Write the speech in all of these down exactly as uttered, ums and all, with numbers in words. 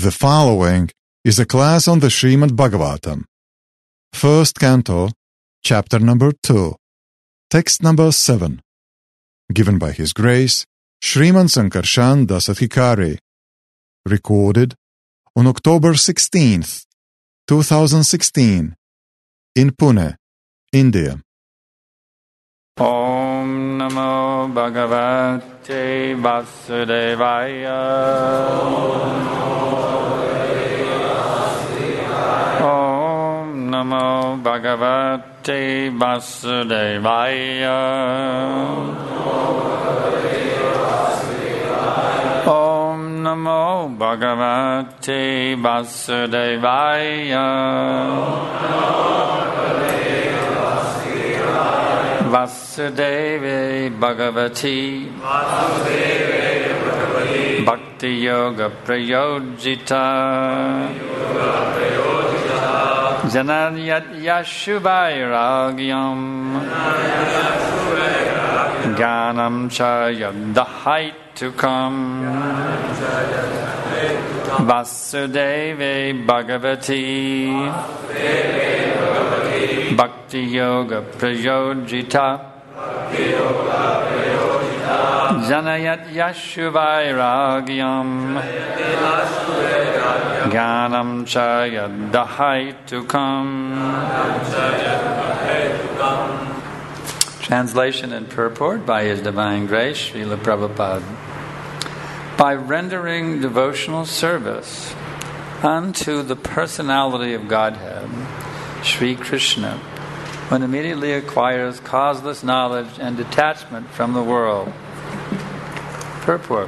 The following is a class on the Srimad Bhagavatam. First Canto, Chapter number two, Text number seven. Given by His Grace, Sriman Sankarshan Dasadhikari. Recorded on October sixteenth, two thousand sixteen, in Pune, India. Om Namo Bhagavate Vasudevaya. Om Namo Bhagavate Vasudevaya. Om Namo Bhagavate Vasudevaya. Vasudeve Bhagavati Bhakti Yoga Prayojita Jananyat Yashuvairagyam Ganam Chayadahaitukam Vasudeve Bhagavati Bhakti Yoga Prayojita Janayat Yashuvairagyam Ganam Chayadahaitukam. Translation and purport by His Divine Grace, Srila Prabhupada. By rendering devotional service unto the personality of Godhead, Sri Krishna, one immediately acquires causeless knowledge and detachment from the world. Purport.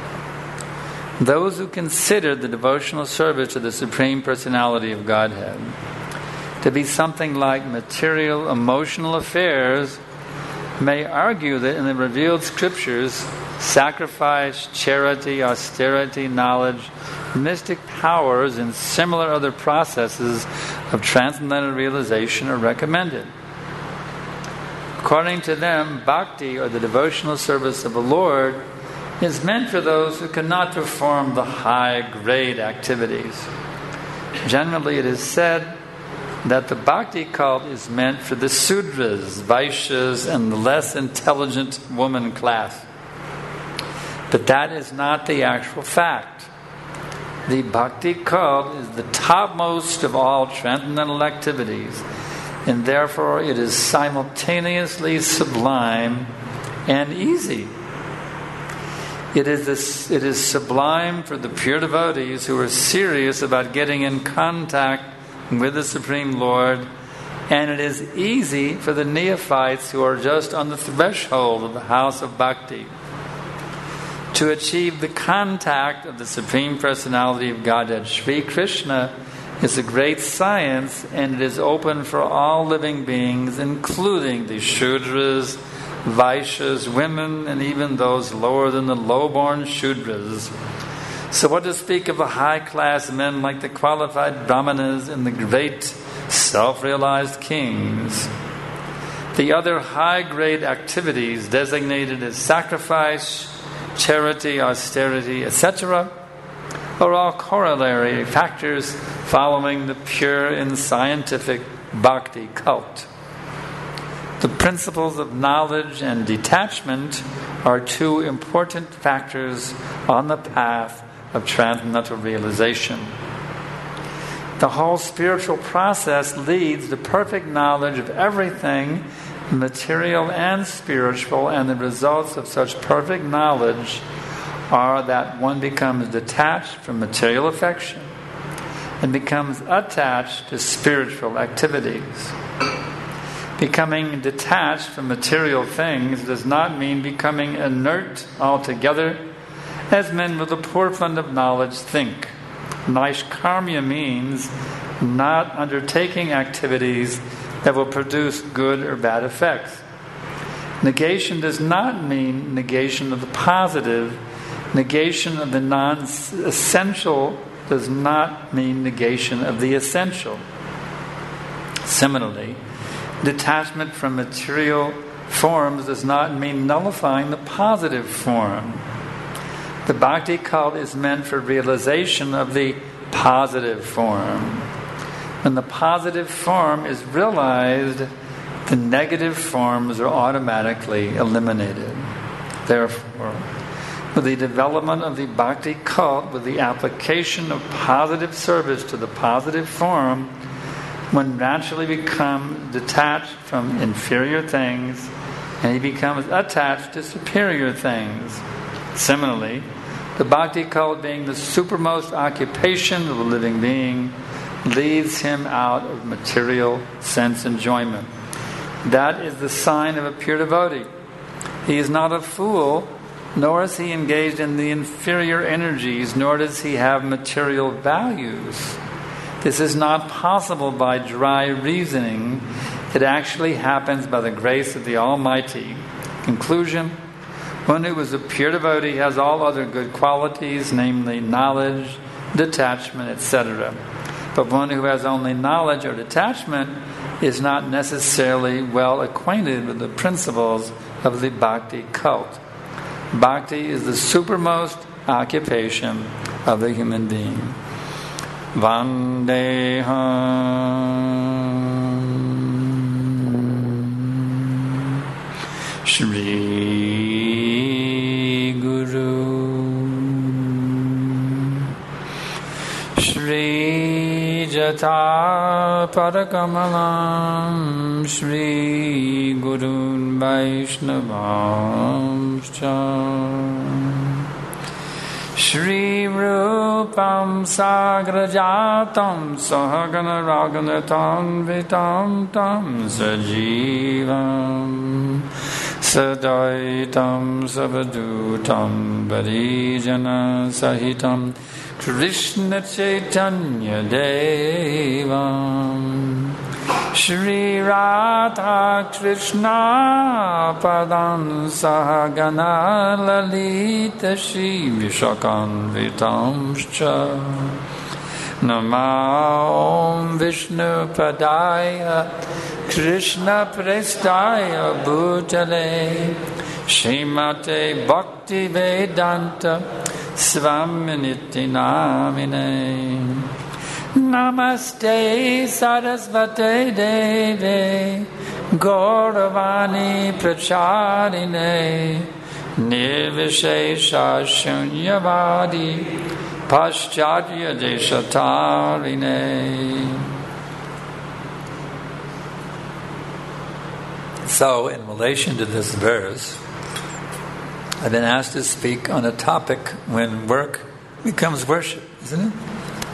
Those who consider the devotional service to the Supreme Personality of Godhead to be something like material, emotional affairs may argue that in the revealed scriptures, sacrifice, charity, austerity, knowledge, mystic powers, and similar other processes of transcendental realization are recommended. According to them, bhakti, or the devotional service of the Lord, is meant for those who cannot perform the high-grade activities. Generally, it is said that the bhakti cult is meant for the Sudras, Vaishyas, and the less intelligent woman class. But that is not the actual fact. The bhakti cult is the topmost of all transcendental activities, and therefore it is simultaneously sublime and easy. It is, this, it is sublime for the pure devotees who are serious about getting in contact with the Supreme Lord, and it is easy for the neophytes who are just on the threshold of the house of bhakti. To achieve the contact of the Supreme Personality of Godhead, Sri Krishna, is a great science, and it is open for all living beings, including the Shudras, Vaishyas, women, and even those lower than the low-born Shudras. So what to speak of the high-class men like the qualified Brahmanas and the great self-realized kings? The other high-grade activities designated as sacrifice, charity, austerity, et cetera, are all corollary factors following the pure and scientific bhakti cult. The principles of knowledge and detachment are two important factors on the path of transcendental realization. The whole spiritual process leads to perfect knowledge of everything, material and spiritual, and the results of such perfect knowledge are that one becomes detached from material affection and becomes attached to spiritual activities. Becoming detached from material things does not mean becoming inert altogether, as men with a poor fund of knowledge think. Naishkarmya means not undertaking activities that will produce good or bad effects. Negation does not mean negation of the positive. Negation of the non-essential does not mean negation of the essential. Similarly, detachment from material forms does not mean nullifying the positive form. The bhakti cult is meant for realization of the positive form. When the positive form is realized, the negative forms are automatically eliminated. Therefore, with the development of the bhakti cult, with the application of positive service to the positive form, one naturally becomes detached from inferior things and he becomes attached to superior things. Similarly, the bhakti cult, being the supermost occupation of a living being, leads him out of material sense enjoyment. That is the sign of a pure devotee. He is not a fool, nor is he engaged in the inferior energies, nor does he have material values. This is not possible by dry reasoning. It actually happens by the grace of the Almighty. Conclusion: one who is a pure devotee has all other good qualities, namely knowledge, detachment, et cetera. But one who has only knowledge or detachment is not necessarily well acquainted with the principles of the bhakti cult. Bhakti is the supermost occupation of the human being. Vandeham Shri Guru Shri Jata Padakamalam Shri Gurun Vaishnavamscha Shri Rupam Sagrajatam Sahagana Raganatam Vitam Tam Sajivam Sadaitam Savadutam Varijana Sahitam Krishna Chaitanya Devam Shri Radha Krishna Padam Sahagana Lalita Shri Vishakan Vitamscha Namah Vishnu Padaya Krishna Prestaya Bhutale Srimate Bhakti Vedanta Svaminiti Namine Namaste Sarasvate Deve Gauravani Pracharine Nirvishesha Shunyavadi Pascharya Deshatarine. So, in relation to this verse, I've been asked to speak on a topic when work becomes worship, isn't it?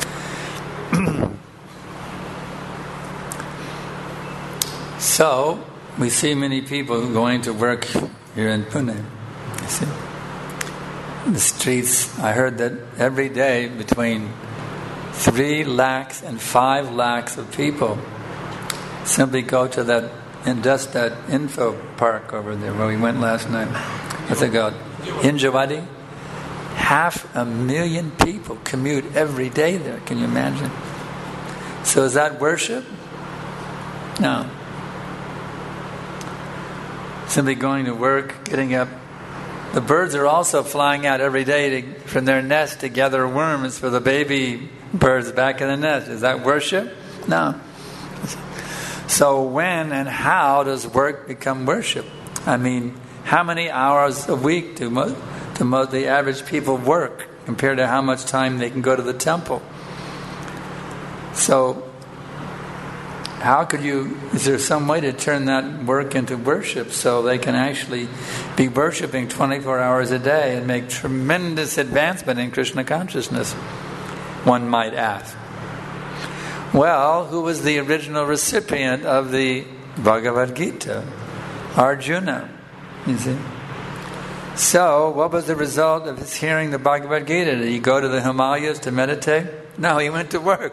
So, we see many people going to work here in Pune. You see? The streets, I heard that every day between three lakhs and five lakhs of people simply go to that, and just that info park over there where we went last night. What's it called? Hinjawadi? Half a million people commute every day there. Can you imagine? So is that worship? No. Simply going to work, getting up. The birds are also flying out every day to, from their nest to gather worms for the baby birds back in the nest. Is that worship? No. So when and how does work become worship? I mean, how many hours a week do most, do most the average people work compared to how much time they can go to the temple? So how could you, is there some way to turn that work into worship so they can actually be worshiping twenty-four hours a day and make tremendous advancement in Krishna consciousness, one might ask? Well, who was the original recipient of the Bhagavad Gita? Arjuna, you see. So, what was the result of his hearing the Bhagavad Gita? Did he go to the Himalayas to meditate? No, he went to work.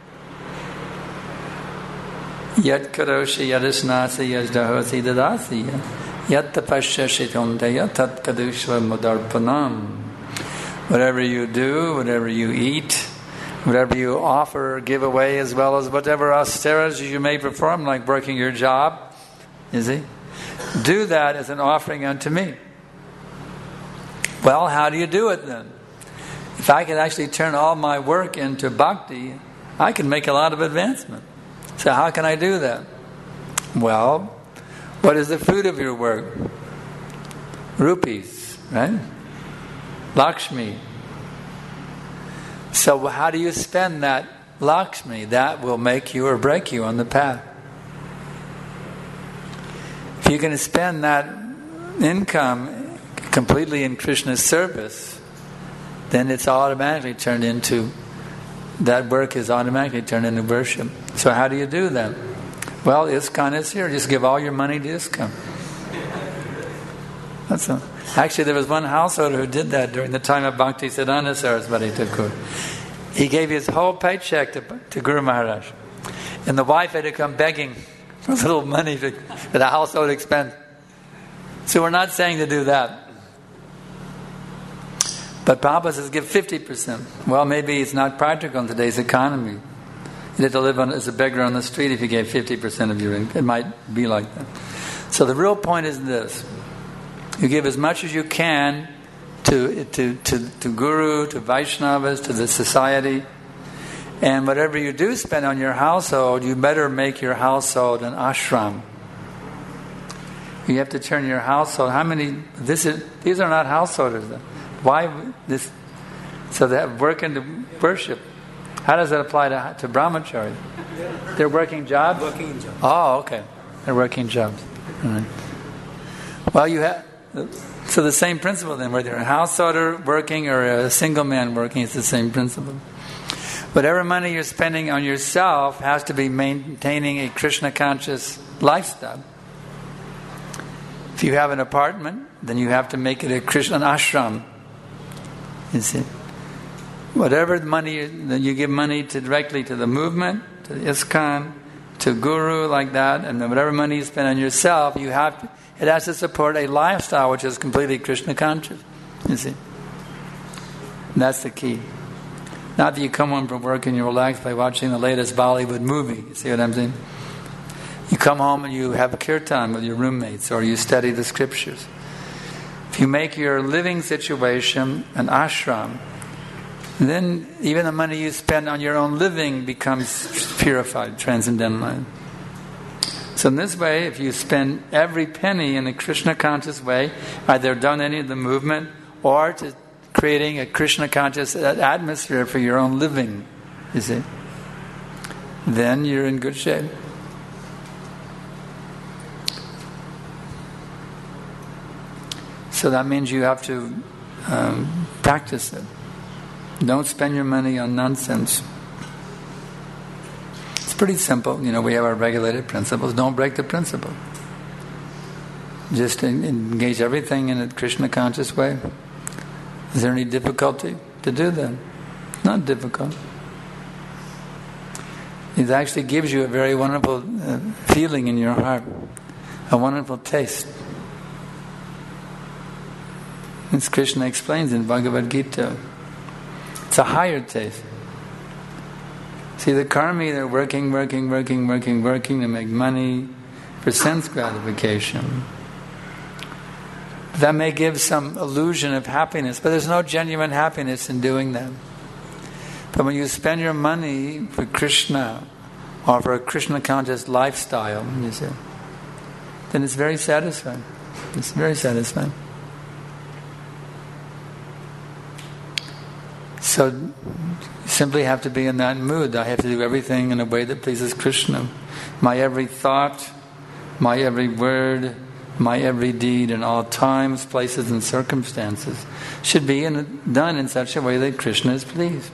Yat karoshi yadisnasi yajdahosi dadasi yat tapasyashi tondaya tat kadushva mudarpanam. Whatever you do, whatever you eat, whatever you offer or give away, as well as whatever austerities you may perform, like working your job, you see, do that as an offering unto me. Well, how do you do it then? If I could actually turn all my work into bhakti, I can make a lot of advancement. So how can I do that? Well, what is the fruit of your work? Rupees, right? Lakshmi. So how do you spend that Lakshmi? That will make you or break you on the path. If you can spend that income completely in Krishna's service, then it's automatically turned into, that work is automatically turned into worship. So how do you do that? Well, ISKCON is here. Just give all your money to ISKCON. That's all. Actually, there was one householder who did that during the time of Bhaktisiddhanta Saraswati Thakur. He gave his whole paycheck to, to Guru Maharaj. And the wife had to come begging for a little money for, for the household expense. So we're not saying to do that. But Prabhupada says give fifty percent. Well, maybe it's not practical in today's economy. You'd have to live on, as a beggar on the street if you gave fifty percent of your income. It might be like that. So the real point is this. You give as much as you can to, to, to, to Guru, to Vaishnavas, to the society. And whatever you do spend on your household, you better make your household an ashram. You have to turn your household. How many? This is. These are not householders. Why this? So they have work into worship. How does that apply to to brahmachari? They're working jobs. Working jobs. Oh, okay. They're working jobs. All right. Well, you have. So the same principle then, whether you're a householder working or a single man working, it's the same principle. Whatever money you're spending on yourself has to be maintaining a Krishna conscious lifestyle. If you have an apartment, then you have to make it a Krishna an ashram. You see, whatever money that you give money to directly to the movement, to ISKCON, to Guru, like that, and then whatever money you spend on yourself, you have to, it has to support a lifestyle which is completely Krishna conscious. You see, and that's the key. Not that you come home from work and you relax by watching the latest Bollywood movie. You see what I'm saying? You come home and you have a kirtan with your roommates, or you study the scriptures. If you make your living situation an ashram, then even the money you spend on your own living becomes purified, transcendental. So in this way, if you spend every penny in a Krishna conscious way, either donating to the movement or to creating a Krishna conscious atmosphere for your own living, you see, then you're in good shape. So that means you have to um, practice it. Don't spend your money on nonsense. It's pretty simple. You know, we have our regulated principles. Don't break the principle. Just engage everything in a Krishna conscious way. Is there any difficulty to do that? It's not difficult. It actually gives you a very wonderful uh, feeling in your heart, a wonderful taste. As Krishna explains in Bhagavad Gita, it's a higher taste. See, the karmi, they're working, working, working, working, working to make money for sense gratification. That may give some illusion of happiness, but there's no genuine happiness in doing that. But when you spend your money for Krishna, or for a Krishna conscious lifestyle, you see, then it's very satisfying. It's very satisfying. So you simply have to be in that mood. I have to do everything in a way that pleases Krishna. My every thought, my every word, my every deed in all times, places, and circumstances should be in, done in such a way that Krishna is pleased.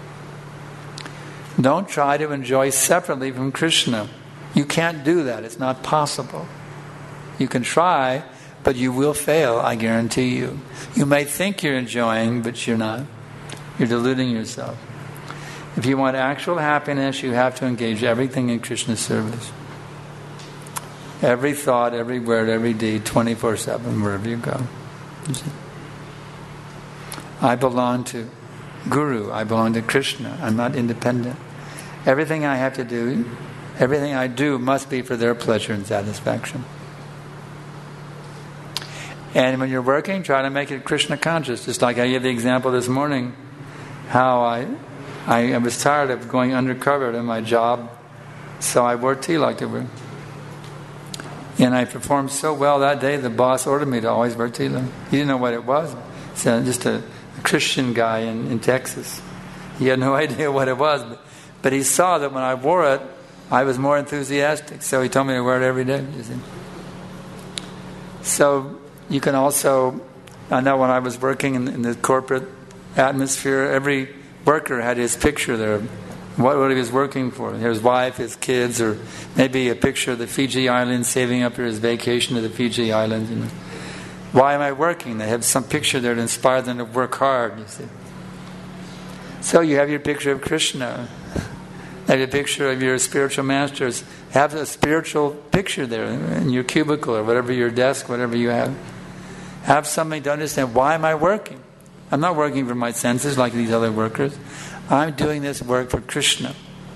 Don't try to enjoy separately from Krishna. You can't do that. It's not possible. You can try, but you will fail, I guarantee you. You may think you're enjoying, but you're not. You're deluding yourself. If you want actual happiness, you have to engage everything in Krishna's service. Every thought, every word, every deed, twenty-four seven, wherever you go. You see? I belong to Guru. I belong to Krishna. I'm not independent. Everything I have to do, everything I do must be for their pleasure and satisfaction. And when you're working, try to make it Krishna conscious. Just like I gave the example this morning, how I, I, I was tired of going undercover in my job, so I wore tilak to work. And I performed so well that day, the boss ordered me to always wear tilak. He didn't know what it was. So just a, a Christian guy in, in Texas. He had no idea what it was, but, but he saw that when I wore it, I was more enthusiastic. So he told me to wear it every day. You see. So you can also, I know when I was working in, in the corporate atmosphere, every worker had his picture there, what, what he was working for. His wife, his kids, or maybe a picture of the Fiji Islands, saving up for his vacation to the Fiji Islands. You know. Why am I working? They have some picture there to inspire them to work hard, you see. So you have your picture of Krishna. Have a picture of your spiritual masters. Have a spiritual picture there in your cubicle or whatever, your desk, whatever you have. Have something to understand, why am I working? I'm not working for my senses like these other workers. I'm doing this work for Krishna.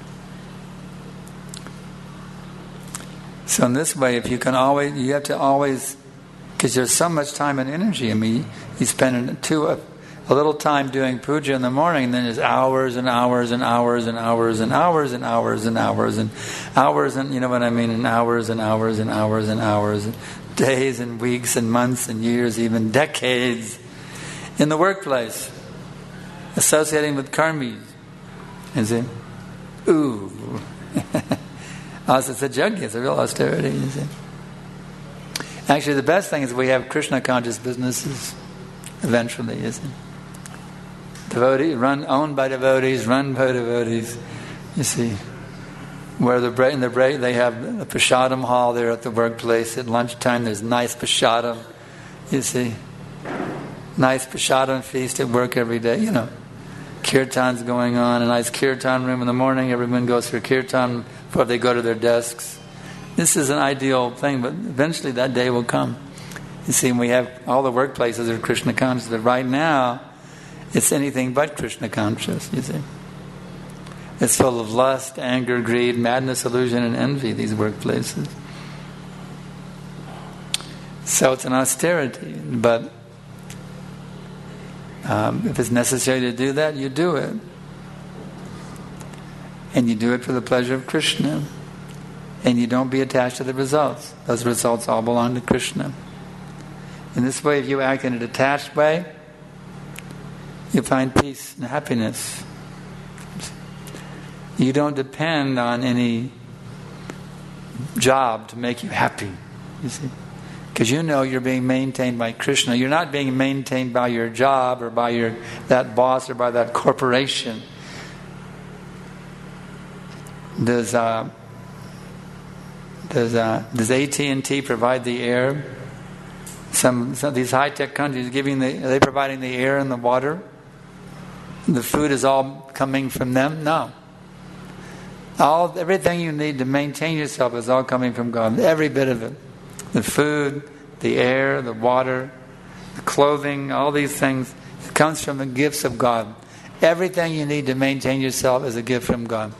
So in this way, if you can always, you have to always, because there's so much time and energy. I mean, you spend two, a, a little time doing puja in the morning, and then there's hours and hours and hours and hours and hours and hours and hours and hours and, you know what I mean, and hours and hours and hours and hours, and days and weeks and months and years, even decades in the workplace, associating with karmis. You see? Ooh. Also, it's a yajna, it's a real austerity, you see. Actually, the best thing is we have Krishna conscious businesses eventually, you see. Devotee, run, owned by devotees, run by devotees, you see. Where the break, in the break, they have a prasadam hall there at the workplace. At lunchtime, there's nice prasadam, you see. Nice prasadam feast at work every day, you know. Kirtan's going on, a nice kirtan room in the morning. Everyone goes for kirtan before they go to their desks. This is an ideal thing, but eventually that day will come. You see, we have all the workplaces are Krishna conscious, but right now, it's anything but Krishna conscious, you see. It's full of lust, anger, greed, madness, illusion, and envy, these workplaces. So it's an austerity, but um, if it's necessary to do that, you do it. And you do it for the pleasure of Krishna. And you don't be attached to the results. Those results all belong to Krishna. In this way, if you act in a detached way, you find peace and happiness. You don't depend on any job to make you happy, you see. Because you know you're being maintained by Krishna. You're not being maintained by your job or by your that boss or by that corporation. Does uh, does uh, does A T and T provide the air? Some, some of these high-tech countries giving the are they providing the air and the water? The food is all coming from them? No. All everything you need to maintain yourself is all coming from God. Every bit of it. The food, the air, the water, the clothing, all these things, it comes from the gifts of God. Everything you need to maintain yourself is a gift from God.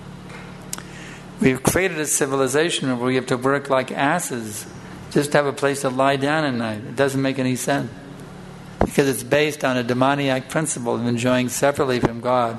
We've created a civilization where we have to work like asses just to have a place to lie down at night. It doesn't make any sense. Because it's based on a demoniac principle of enjoying separately from God.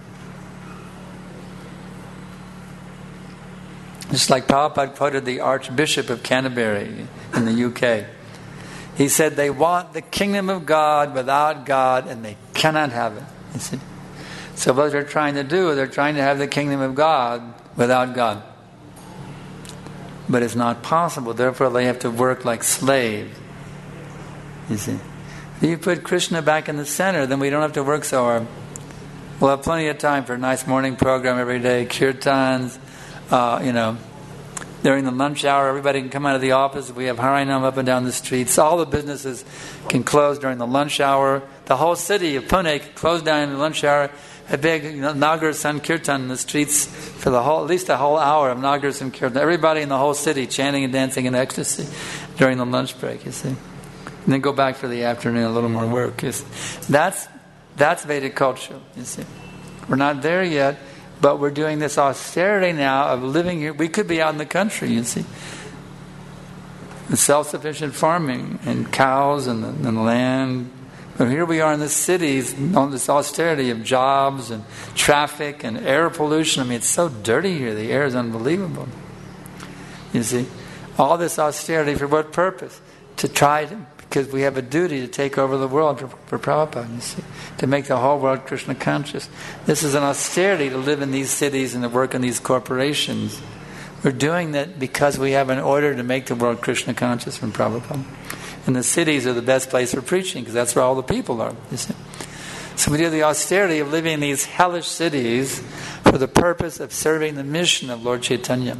Just like Prabhupada quoted the Archbishop of Canterbury in the U K. He said they want the kingdom of God without God and they cannot have it. You see? So what they're trying to do, they're trying to have the kingdom of God without God. But it's not possible. Therefore they have to work like slaves. You see? If you put Krishna back in the center, then we don't have to work so hard. We'll have plenty of time for a nice morning program every day, kirtans. Uh, you know, during the lunch hour, everybody can come out of the office. We have Harinam up and down the streets. All the businesses can close during the lunch hour. The whole city of Pune can close down in the lunch hour. A big you know, Nagar Sankirtan in the streets for the whole, at least a whole hour of Nagar Sankirtan. Everybody in the whole city chanting and dancing in ecstasy during the lunch break, you see. And then go back for the afternoon, a little more work. You see. That's, that's Vedic culture, you see. We're not there yet. But we're doing this austerity now of living here. We could be out in the country, you see. self-sufficient farming and cows and the, and the land. But here we are in the cities on this austerity of jobs and traffic and air pollution. I mean, it's so dirty here. The air is unbelievable. You see, all this austerity for what purpose? To try to, because we have a duty to take over the world for, for Prabhupada, you see, to make the whole world Krishna conscious. This is an austerity to live in these cities and to work in these corporations. We're doing that because we have an order to make the world Krishna conscious from Prabhupada. And the cities are the best place for preaching because that's where all the people are, you see. So we do the austerity of living in these hellish cities for the purpose of serving the mission of Lord Chaitanya.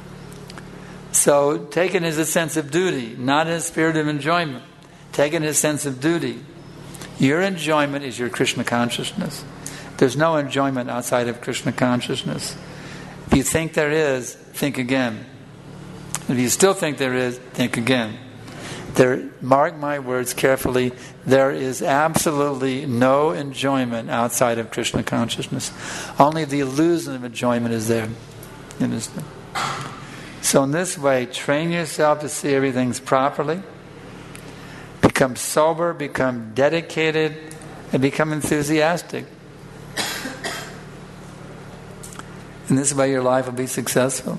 So taken is a sense of duty, not in a spirit of enjoyment. Taken is a sense of duty. Your enjoyment is your Krishna consciousness. There's no enjoyment outside of Krishna consciousness. If you think there is, think again. If you still think there is, think again. There, mark my words carefully, there is absolutely no enjoyment outside of Krishna consciousness. Only the illusion of enjoyment is there. You understand? So in this way, train yourself to see everything properly, become sober, become dedicated, and become enthusiastic. In this way, your life will be successful.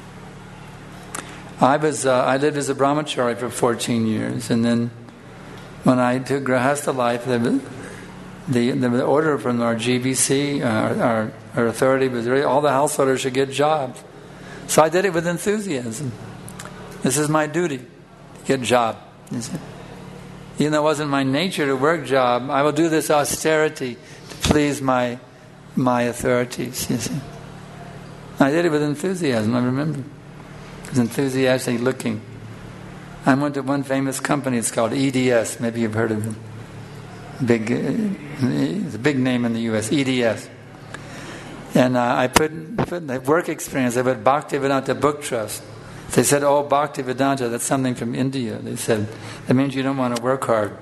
I was uh, I lived as a brahmachari for fourteen years, and then when I took grahastha life, the the, the order from our G B C, uh, our, our authority, was really all the householders should get jobs. So I did it with enthusiasm. This is my duty, to get a job. Even though it wasn't my nature to work job, I will do this austerity to please my my authorities. You see, I did it with enthusiasm. I remember. Was enthusiastic looking. I went to one famous company. It's called E D S. Maybe you've heard of it. Big, it's a big name in the U S. E D S. And uh, I put, put in the work experience. I put Bhaktivedanta Book Trust. They said, "Oh, Bhaktivedanta, that's something from India." They said, "That means you don't want to work hard."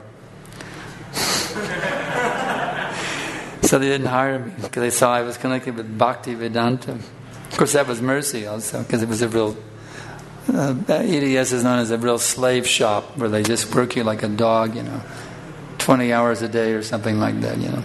So they didn't hire me because they saw I was connected with Bhaktivedanta. Of course, that was mercy also because it was a real. Uh, E D S is known as a real slave shop where they just work you like a dog, you know, twenty hours a day or something like that, you know.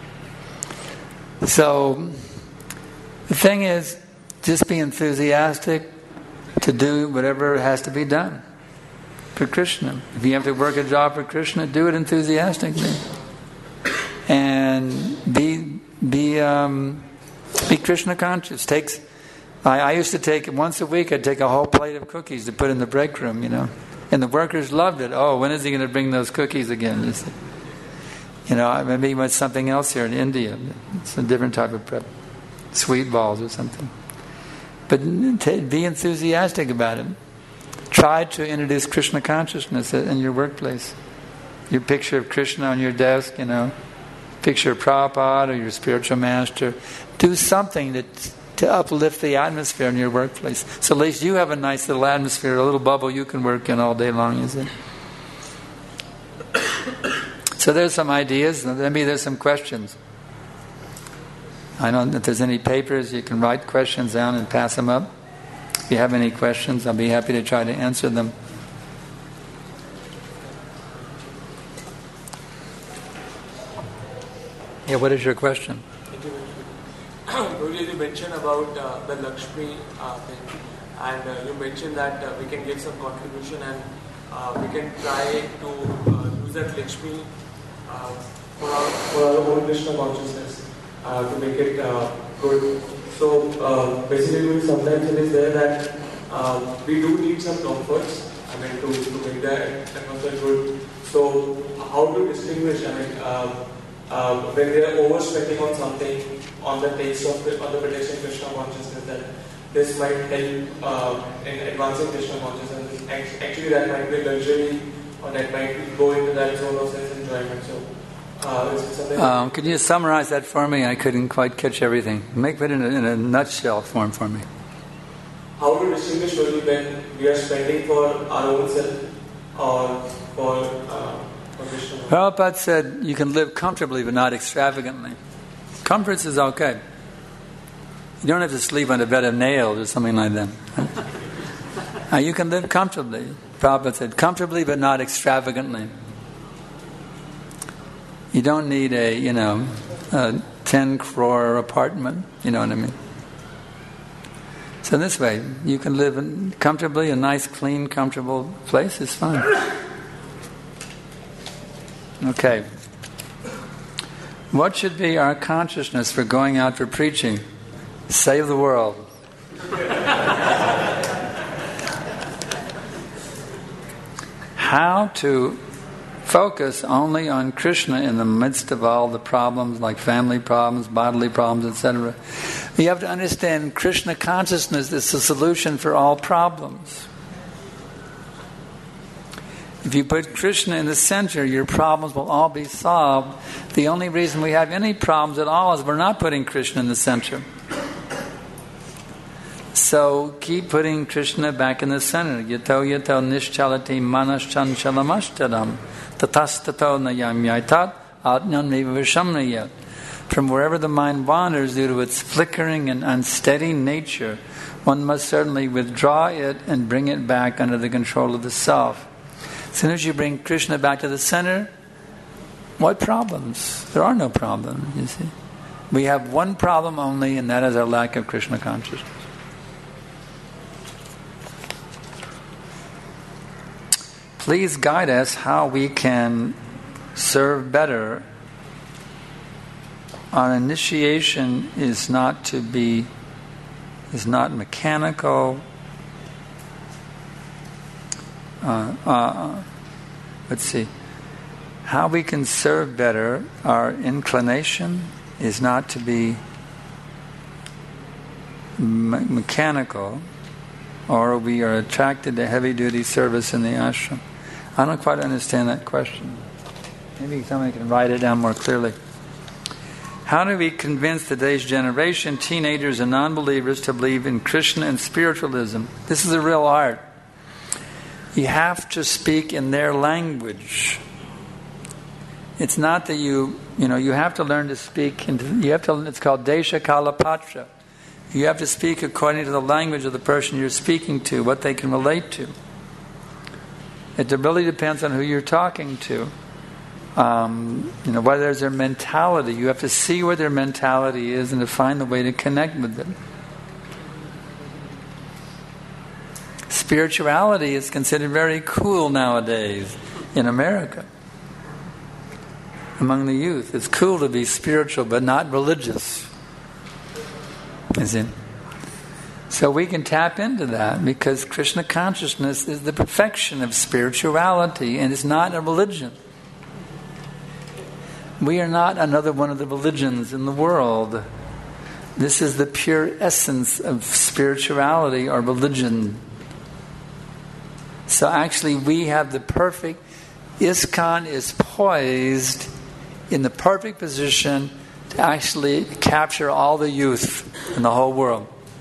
So the thing is, just be enthusiastic to do whatever has to be done for Krishna. If you have to work a job for Krishna, do it enthusiastically, and be be um, be Krishna conscious. Takes. I, I used to take, once a week, I'd take a whole plate of cookies to put in the break room, you know. And the workers loved it. Oh, when is he going to bring those cookies again? You see. You know, maybe he wants something else here in India. It's a different type of prep. Sweet balls or something. But t- be enthusiastic about it. Try to introduce Krishna consciousness in your workplace. Your picture of Krishna on your desk, you know. Picture of Prabhupada or your spiritual master. Do something that... to uplift the atmosphere in your workplace. So at least you have a nice little atmosphere, a little bubble you can work in all day long, is it? So there's some ideas. Maybe there's some questions. I don't know if there's any papers, you can write questions down and pass them up. If you have any questions, I'll be happy to try to answer them. Yeah, what is your question? You mentioned about uh, the Lakshmi uh, thing, and uh, you mentioned that uh, we can give some contribution and uh, we can try to uh, use that Lakshmi uh, for, our, for our own Krishna consciousness uh, to make it uh, good. So uh, basically, sometimes it is there that uh, we do need some comforts. I mean, to, to make the atmosphere good. So how to distinguish? I mean. Uh, Uh, when they are overspending on something, on the taste of the, on the protection Krishna consciousness, that this might help uh, in advancing Krishna consciousness. Actually, that might be luxury, or that might go into that zone of sense enjoyment. So, uh, is it something? Um, could you summarize that for me? I couldn't quite catch everything. Make it in a, in a nutshell form for me. How to distinguish really when we are spending for our own self or for. Uh, Prabhupada said you can live comfortably but not extravagantly. Comforts is okay. You don't have to sleep on a bed of nails or something like that. uh, you can live comfortably. Prabhupada said, comfortably but not extravagantly. You don't need a, you know, a ten crore apartment, you know what I mean? So this way, you can live in comfortably, a nice, clean, comfortable place is fine. Okay. What should be our consciousness for going out for preaching? Save the world. How to focus only on Krishna in the midst of all the problems like family problems, bodily problems, et cetera. You have to understand Krishna consciousness is the solution for all problems. If you put Krishna in the center, your problems will all be solved. The only reason we have any problems at all is we're not putting Krishna in the center. So keep putting Krishna back in the center. Yato yato nischalati manaschanchalamaштadam tatastato nayamyaitat atnanmevashamnayat. From wherever the mind wanders due to its flickering and unsteady nature, one must certainly withdraw it and bring it back under the control of the self. As soon as you bring Krishna back to the center, what problems? There are no problems, you see. We have one problem only, and that is our lack of Krishna consciousness. Please guide us how we can serve better. Our initiation is not to be, is not mechanical. Uh, uh, let's see. How we can serve better, our inclination is not to be me- mechanical, or we are attracted to heavy-duty service in the ashram. I don't quite understand that question. Maybe somebody can write it down more clearly. How do we convince today's generation, teenagers and non-believers, to believe in Krishna and spiritualism? This is a real art. You have to speak in their language. It's not that you, you know, you have to learn to speak, into, you have to, it's called Desha Kalapatra. You have to speak according to the language of the person you're speaking to, what they can relate to. It really depends on who you're talking to. Um, you know, whether there's their mentality. You have to see where their mentality is and to find the way to connect with them. Spirituality is considered very cool nowadays in America. Among the youth, it's cool to be spiritual but not religious. Is it? So we can tap into that because Krishna consciousness is the perfection of spirituality and it's not a religion. We are not another one of the religions in the world. This is the pure essence of spirituality or religion. So actually we have the perfect, ISKCON is poised in the perfect position to actually capture all the youth in the whole world.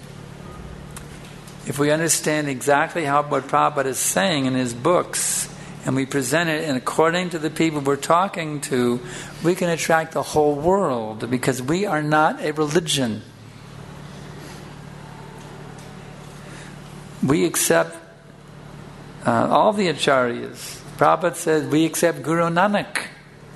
If we understand exactly how what Prabhupada is saying in his books, and we present it and according to the people we're talking to, we can attract the whole world because we are not a religion. We accept uh, all the acharyas. Prabhupada says we accept Guru Nanak.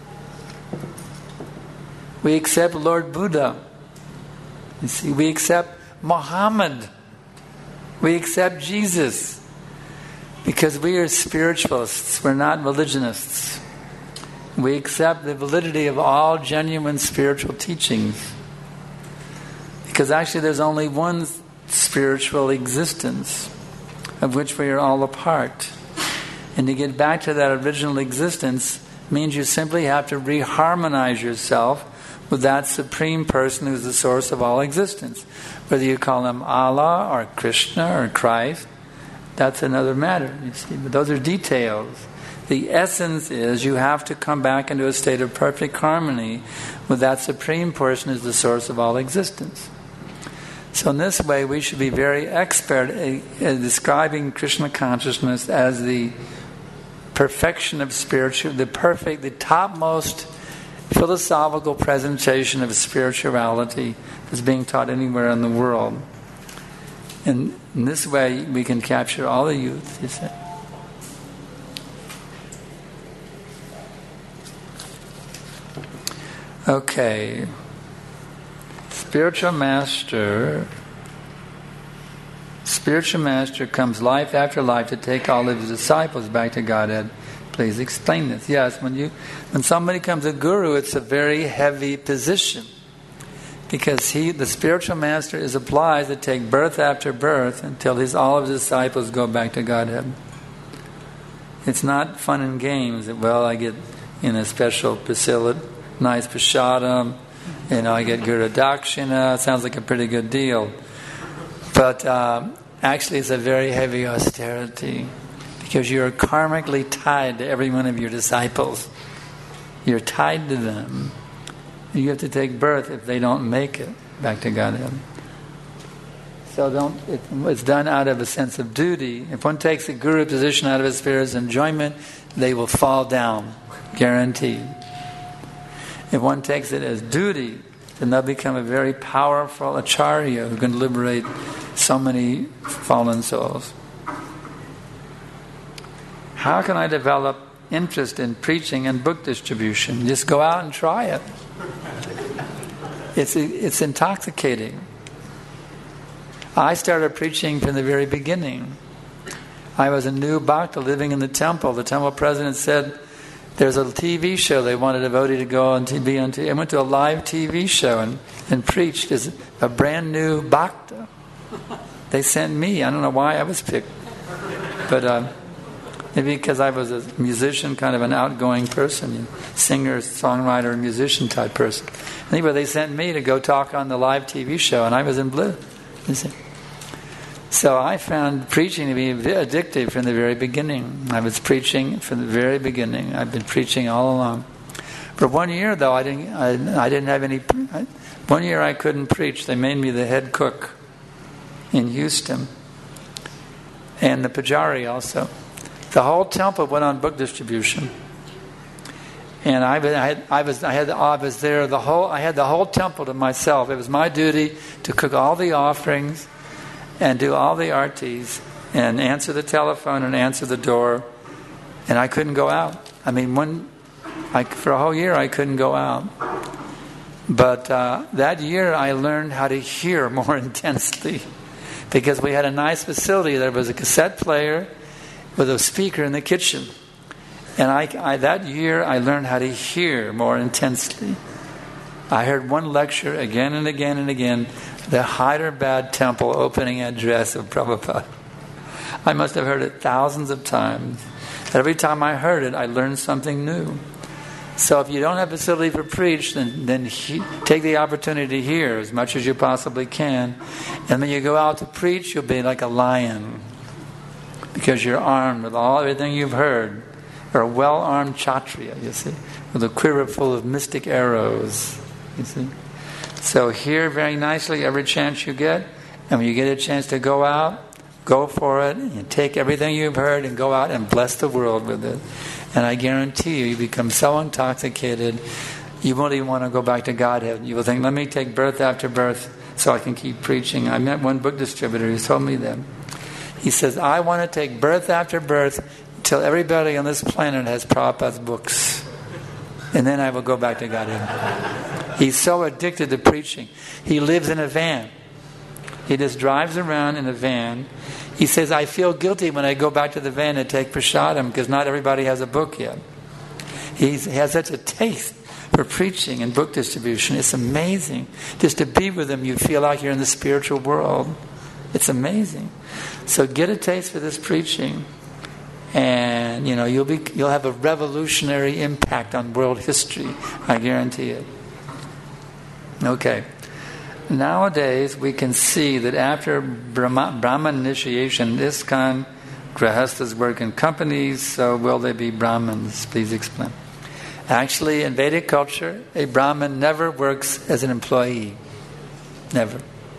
We accept Lord Buddha. You see, we accept Muhammad. We accept Jesus. Because we are spiritualists, we're not religionists. We accept the validity of all genuine spiritual teachings. Because actually there's only one spiritual existence of which we are all a part. And to get back to that original existence means you simply have to reharmonize yourself with that supreme person who's the source of all existence. Whether you call him Allah or Krishna or Christ, that's another matter, you see. But those are details. The essence is you have to come back into a state of perfect harmony with that supreme person who's the source of all existence. So in this way, we should be very expert at describing Krishna consciousness as the perfection of spiritual, the perfect, the topmost philosophical presentation of spirituality that's being taught anywhere in the world. And in this way, we can capture all the youth, you see. Okay. Spiritual master. Spiritual master comes life after life to take all of his disciples back to Godhead. Please explain this. Yes, when you when somebody becomes a guru, it's a very heavy position. Because he, the spiritual master, is obliged to take birth after birth until his all of his disciples go back to Godhead. It's not fun and games. Well, I get in a special facility, nice prasadam, you know, I get Guru Dakshina. It sounds like a pretty good deal. But um, actually it's a very heavy austerity because you're karmically tied to every one of your disciples. You're tied to them. You have to take birth if they don't make it back to Godhead. So don't. It, it's done out of a sense of duty. If one takes the guru position out of a spirit's enjoyment, they will fall down, guaranteed. If one takes it as duty, then they'll become a very powerful acharya who can liberate so many fallen souls. How can I develop interest in preaching and book distribution? Just go out and try it. It's it's intoxicating. I started preaching from the very beginning. I was a new bhakta living in the temple. The temple president said, there's a T V show they want a devotee to go on T V. On T V. I went to a live T V show and, and preached as a brand new bhakta. They sent me. I don't know why I was picked. But uh, maybe because I was a musician, kind of an outgoing person, singer, songwriter, musician type person. Anyway, they sent me to go talk on the live T V show, and I was in bliss. So I found preaching to be addictive from the very beginning. I was preaching from the very beginning. I've been preaching all along. For one year, though, I didn't. I, I didn't have any. I, one year, I couldn't preach. They made me the head cook in Houston, and the pujari also. The whole temple went on book distribution, and I, I had. I was. I had. I was there. The whole. I had the whole temple to myself. It was my duty to cook all the offerings, and do all the artis, and answer the telephone and answer the door, and I couldn't go out. I mean, one. I, for a whole year, I couldn't go out. But uh, that year, I learned how to hear more intensely, because we had a nice facility. There was a cassette player with a speaker in the kitchen. And I, I, that year, I learned how to hear more intensely. I heard one lecture again and again and again, the Hyderabad Temple opening address of Prabhupada. I must have heard it thousands of times. Every time I heard it, I learned something new. So if you don't have facility for preach, then, then he, take the opportunity to hear as much as you possibly can. And when you go out to preach, you'll be like a lion, because you're armed with all everything you've heard. You're a well-armed kshatriya, you see, with a quiver full of mystic arrows, you see. So hear very nicely every chance you get, and when you get a chance to go out, go for it, and take everything you've heard and go out and bless the world with it. And I guarantee you, you become so intoxicated, you won't even want to go back to Godhead. You will think, let me take birth after birth so I can keep preaching. I met one book distributor who told me that. He says, I want to take birth after birth until everybody on this planet has Prabhupada's books. And then I will go back to Godhead. He's so addicted to preaching. He lives in a van. He just drives around in a van. He says, I feel guilty when I go back to the van and take prasadam because not everybody has a book yet. He's, he has such a taste for preaching and book distribution. It's amazing. Just to be with him, you feel like you're in the spiritual world. It's amazing. So get a taste for this preaching, and you know you'll be you'll have a revolutionary impact on world history. I guarantee it. Okay. Nowadays, we can see that after Brahma, Brahman initiation, ISKCON, Grihasthas work in companies, so will they be Brahmins? Please explain. Actually, in Vedic culture, a Brahmin never works as an employee. Never.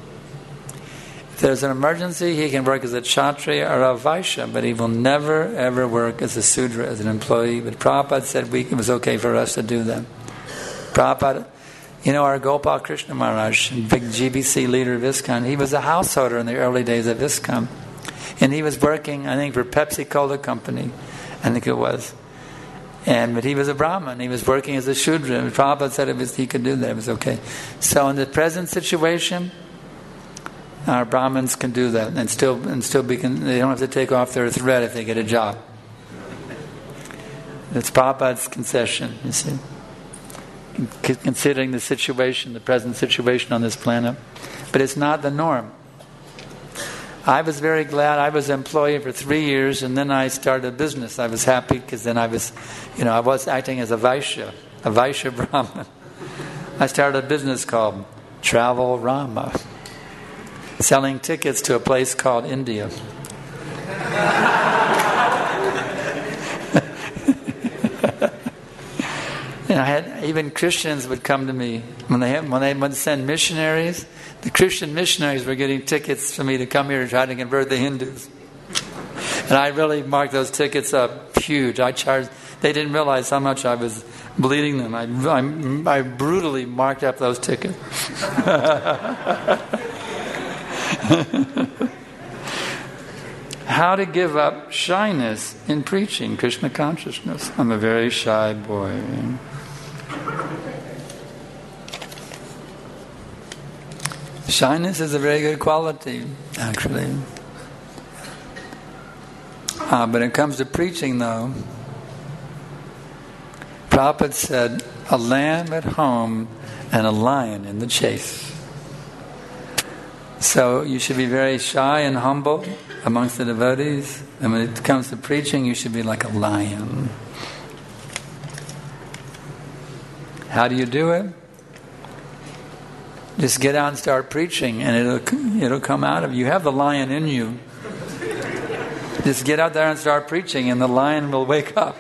If there's an emergency, he can work as a Kshatriya or a Vaishya, but he will never, ever work as a Sudra, as an employee. But Prabhupada said we, it was okay for us to do that. Prabhupada... You know, our Gopal Krishna Maharaj, big G B C leader of ISKCON, he was a householder in the early days of ISKCON. And he was working, I think, for Pepsi Cola Company, I think it was. And but he was a Brahmin. He was working as a Shudra. And Prabhupada said it was, he could do that. It was okay. So in the present situation, our Brahmins can do that and still and still be. They don't have to take off their thread if they get a job. It's Prabhupada's concession. You see, considering the situation, the present situation on this planet, but it's not the norm. I was very glad. I was an employee for three years, and then I started a business. I was happy because then I was, you know, I was acting as a Vaishya, a Vaishya Brahmin. I started a business called Travel Rama, selling tickets to a place called India. And I had even Christians would come to me when they had, when they would send missionaries. The Christian missionaries were getting tickets for me to come here to try to convert the Hindus. And I really marked those tickets up huge. I charged, they didn't realize how much I was bleeding them. I, I, I brutally marked up those tickets. How to give up shyness in preaching Krishna consciousness. I'm a very shy boy. Shyness is a very good quality, actually. Uh, but when it comes to preaching, though, Prabhupada said, a lamb at home and a lion in the chase. So you should be very shy and humble amongst the devotees. And when it comes to preaching, you should be like a lion. How do you do it? Just get out and start preaching, and it'll it'll come out of you. You have the lion in you. Just get out there and start preaching, and the lion will wake up.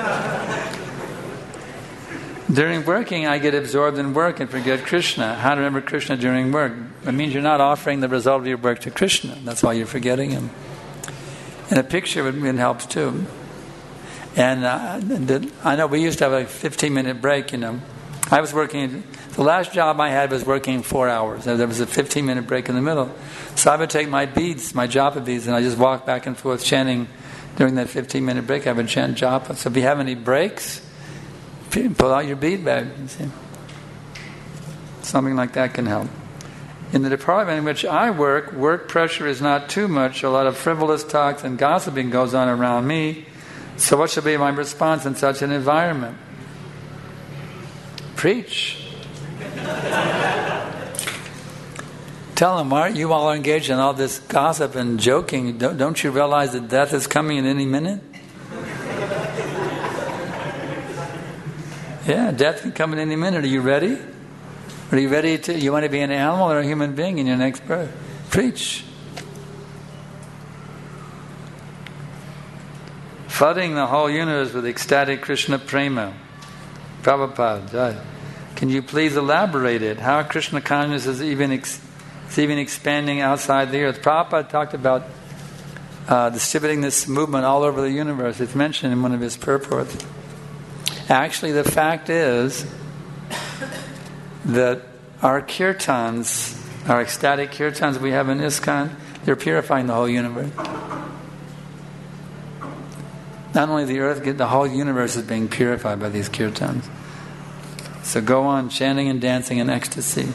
During working, I get absorbed in work and forget Krishna. How to remember Krishna during work? It means you're not offering the result of your work to Krishna. That's why you're forgetting him. And a picture would helps too. And uh, the, I know we used to have a fifteen-minute break, you know. I was working, the last job I had was working four hours. There was a fifteen-minute break in the middle. So I would take my beads, my japa beads, and I just walk back and forth chanting during that fifteen-minute break. I would chant japa. So if you have any breaks, pull out your bead bag. You see. Something like that can help. In the department in which I work, work pressure is not too much. A lot of frivolous talks and gossiping goes on around me. So what should be my response in such an environment? Preach. Tell them, aren't you all engaged in all this gossip and joking? Don't, don't you realize that death is coming in any minute? Yeah, death can come in any minute. Are you ready? Are you ready to, you want to be an animal or a human being in your next birth? Preach. Flooding the whole universe with ecstatic Krishna prema. Prabhupada, can you please elaborate it? How Krishna consciousness is even ex, is even expanding outside the earth. Prabhupada talked about uh, distributing this movement all over the universe. It's mentioned in one of his purports. Actually, the fact is that our kirtans, our ecstatic kirtans we have in ISKCON, they're purifying the whole universe. Not only the earth, the whole universe is being purified by these kirtans. So go on chanting and dancing in ecstasy.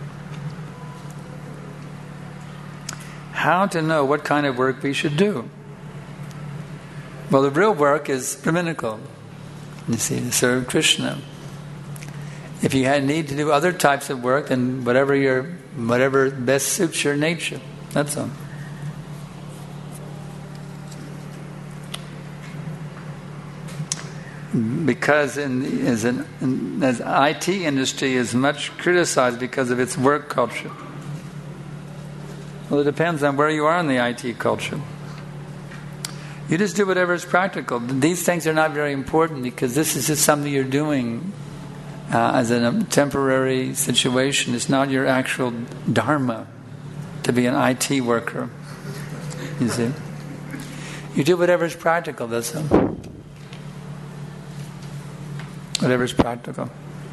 How to know what kind of work we should do? Well, the real work is brahminical. You see, to serve Krishna. If you had need to do other types of work, then whatever your whatever best suits your nature. That's all. Because in, as an in, as I T industry is much criticized because of its work culture. Well, it depends on where you are in the I T culture. You just do whatever is practical. These things are not very important because this is just something you're doing uh, as a temporary situation. It's not your actual dharma to be an I T worker. You see, you do whatever is practical. That's all. Whatever is practical.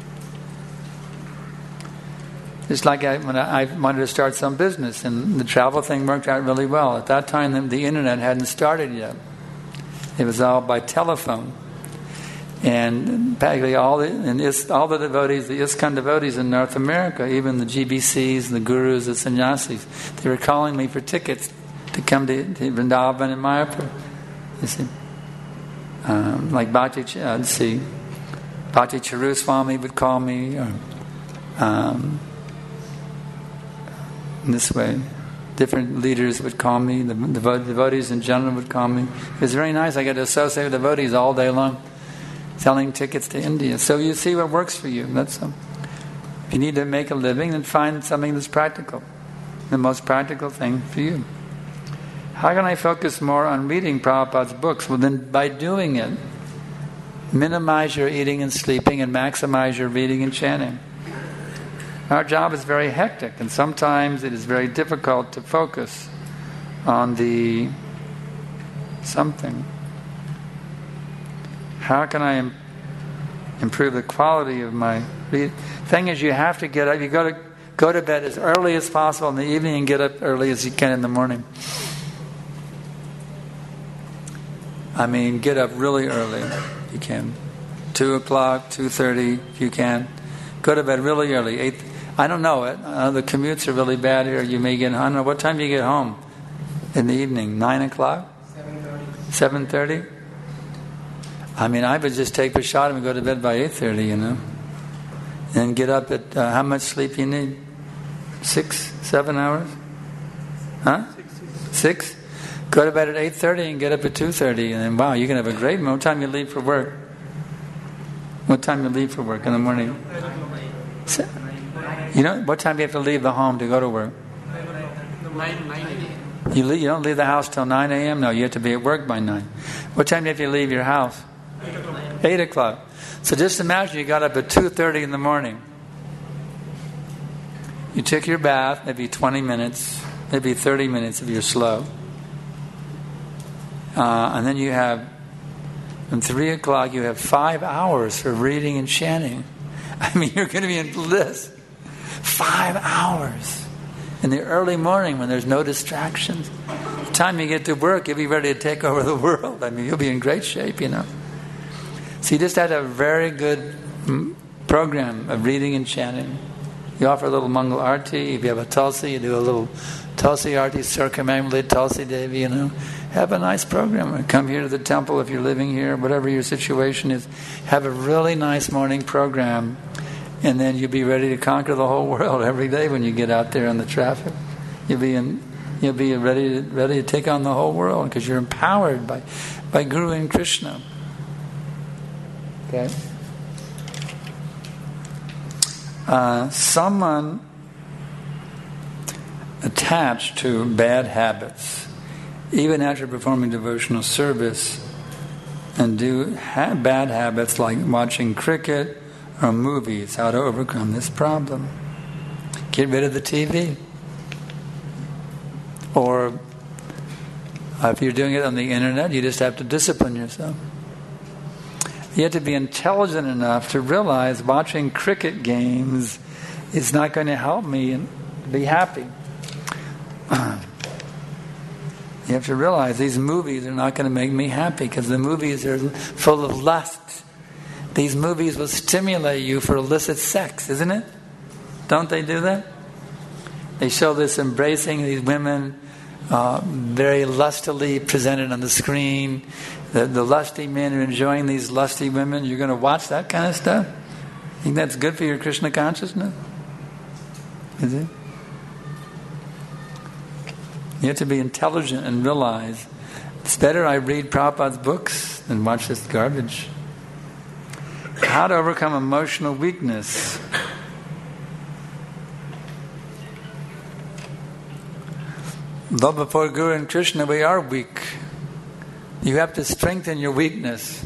Just like I, when I, I wanted to start some business, and the travel thing worked out really well. At that time, the, the internet hadn't started yet. It was all by telephone. And practically all the, and is, all the devotees, the ISKCON devotees in North America, even the G B Cs, the gurus, the sannyasis, they were calling me for tickets to come to, to Vrindavan and Mayapur. You see, um, like Bhakti, uh, let's see, Bhakti Charu Swami would call me, or um, in this way. Different leaders would call me. The devotees in general would call me. It was very nice. I got to associate with devotees all day long, selling tickets to India. So you see what works for you. That's um, if you need to make a living, then find something that's practical. The most practical thing for you. How can I focus more on reading Prabhupada's books? Well, then by doing it, minimize your eating and sleeping and maximize your reading and chanting. Our job is very hectic, and sometimes it is very difficult to focus on the something. How can I im- improve the quality of my reading? Thing is, you have to get up. You got to go to bed as early as possible in the evening and get up early as you can in the morning. I mean, get up really early if you can. Two o'clock, two thirty if you can. Go to bed really early. Eight. I don't know it. Uh, the commutes are really bad here. You may get. I don't know what time do you get home in the evening. Nine o'clock. Seven thirty. Seven thirty. I mean, I would just take the shot and go to bed by eight thirty. You know, and get up at uh, how much sleep you need? Six, seven hours. Huh? Six. Six. Go to bed at eight thirty and get up at two thirty, and then wow, you can have a great. What time you leave for work? What time you leave for work in the morning? So, you know, what time do you have to leave the home to go to work? nine, nine. You leave, you don't leave the house till nine a.m. No, you have to be at work by nine. What time do you have to leave your house? eight o'clock. eight o'clock. So just imagine you got up at two thirty in the morning. You took your bath, maybe twenty minutes, maybe thirty minutes if you're slow. Uh, and then you have, from three o'clock, you have five hours for reading and chanting. I mean, you're going to be in bliss. Five hours. In the early morning when there's no distractions. The time you get to work, you'll be ready to take over the world. I mean, you'll be in great shape, you know. So you just have to have a very good program of reading and chanting. You offer a little Mangal Arti. If you have a Tulsi, you do a little Tulsi Arti, circumambulate Tulsi Devi, you know. Have a nice program. Come here to the temple if you're living here, whatever your situation is. Have a really nice morning program, and then you'll be ready to conquer the whole world every day when you get out there in the traffic. You'll be in, you'll be ready to, ready to take on the whole world because you're empowered by, by Guru and Krishna. Okay. Uh, someone attached to bad habits, even after performing devotional service, and do ha- bad habits like watching cricket or movies, how to overcome this problem. Get rid of the T V. Or uh, if you're doing it on the internet, you just have to discipline yourself. You have to be intelligent enough to realize watching cricket games is not going to help me and be happy. You have to realize these movies are not going to make me happy because the movies are full of lust. These movies will stimulate you for illicit sex, isn't it? Don't they do that? They show this embracing these women uh, very lustily presented on the screen. The, the lusty men are enjoying these lusty women. You're going to watch that kind of stuff? Think that's good for your Krishna consciousness? Is it? You have to be intelligent and realize it's better I read Prabhupada's books than watch this garbage. How to overcome emotional weakness. Though before Guru and Krishna we are weak, you have to strengthen your weakness.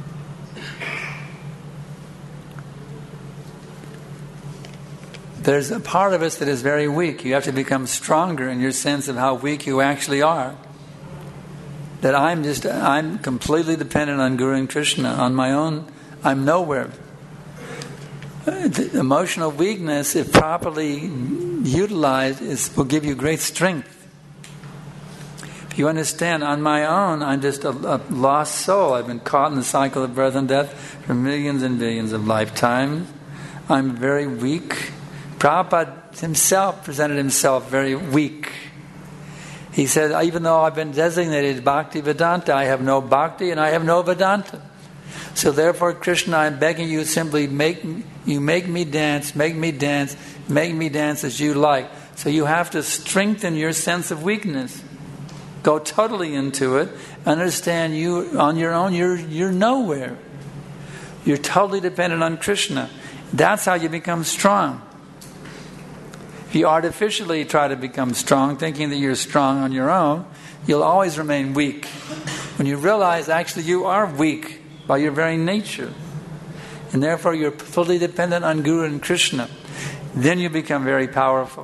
There's a part of us that is very weak. You have to become stronger in your sense of how weak you actually are. That I'm just, I'm completely dependent on Guru and Krishna. On my own, I'm nowhere. The emotional weakness, if properly utilized, is, will give you great strength. If You understand, on my own, I'm just a, a lost soul. I've been caught in the cycle of birth and death for millions and billions of lifetimes. I'm very weak. Prabhupada himself presented himself very weak. He said, even though I've been designated Bhakti Vedanta, I have no Bhakti and I have no Vedanta. So therefore, Krishna, I'm begging you, simply make you make me dance, make me dance, make me dance as you like. So you have to strengthen your sense of weakness. Go totally into it. Understand you on your own, you're you're nowhere. You're totally dependent on Krishna. That's how you become strong. If you artificially try to become strong, thinking that you're strong on your own, you'll always remain weak. When you realize actually you are weak by your very nature, and therefore you're fully dependent on Guru and Krishna, then you become very powerful.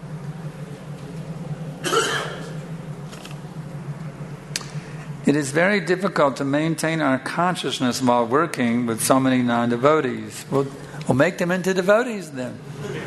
It is very difficult to maintain our consciousness while working with so many non-devotees. We'll, we'll make them into devotees then.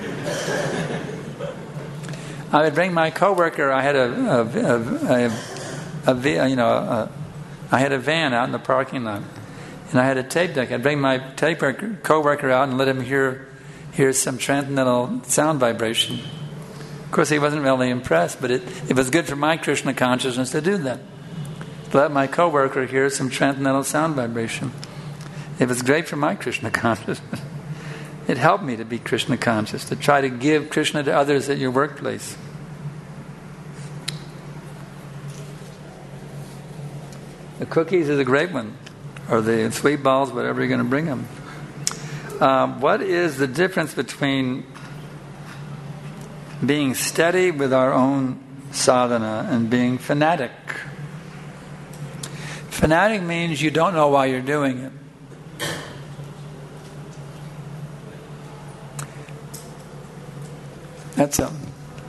I would bring my coworker. I had a, a, a, a, a you know, a, I had a van out in the parking lot, and I had a tape deck. I'd bring my tape coworker out and let him hear hear some transcendental sound vibration. Of course, he wasn't really impressed, but it, it was good for my Krishna consciousness to do that. To let my coworker hear some transcendental sound vibration. It was great for my Krishna consciousness. It helped me to be Krishna conscious, to try to give Krishna to others at your workplace. The cookies is a great one, or the sweet balls, whatever you're going to bring them. Um, what is the difference between being steady with our own sadhana and being fanatic? Fanatic means you don't know why you're doing it. That's it.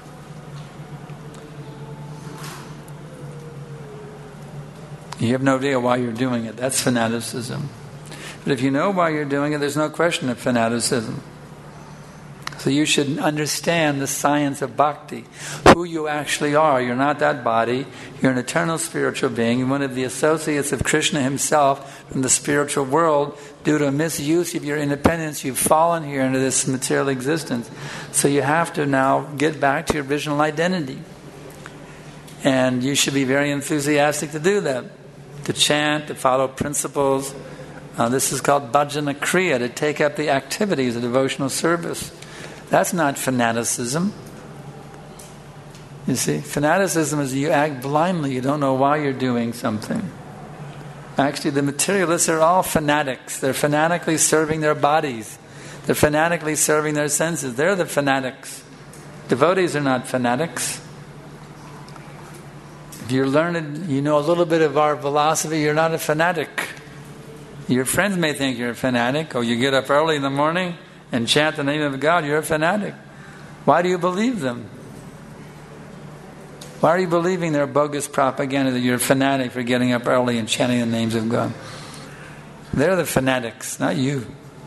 You have no idea why you're doing it. That's fanaticism. But if you know why you're doing it, there's no question of fanaticism. So you should understand the science of bhakti, who you actually are. You're not that body. You're an eternal spiritual being. You're one of the associates of Krishna himself from the spiritual world. Due to a misuse of your independence, you've fallen here into this material existence. So you have to now get back to your original identity. And you should be very enthusiastic to do that. To chant, to follow principles. Uh, this is called bhajana kriya, to take up the activities of devotional service. That's not fanaticism. You see, fanaticism is you act blindly. You don't know why you're doing something. Actually, the materialists are all fanatics. They're fanatically serving their bodies. They're fanatically serving their senses. They're the fanatics. Devotees are not fanatics. If you're learned, you know a little bit of our philosophy, you're not a fanatic. Your friends may think you're a fanatic. Oh, you get up early in the morning and chant the name of God, you're a fanatic. Why do you believe them? Why are you believing their bogus propaganda that you're a fanatic for getting up early and chanting the names of God? They're the fanatics, not you.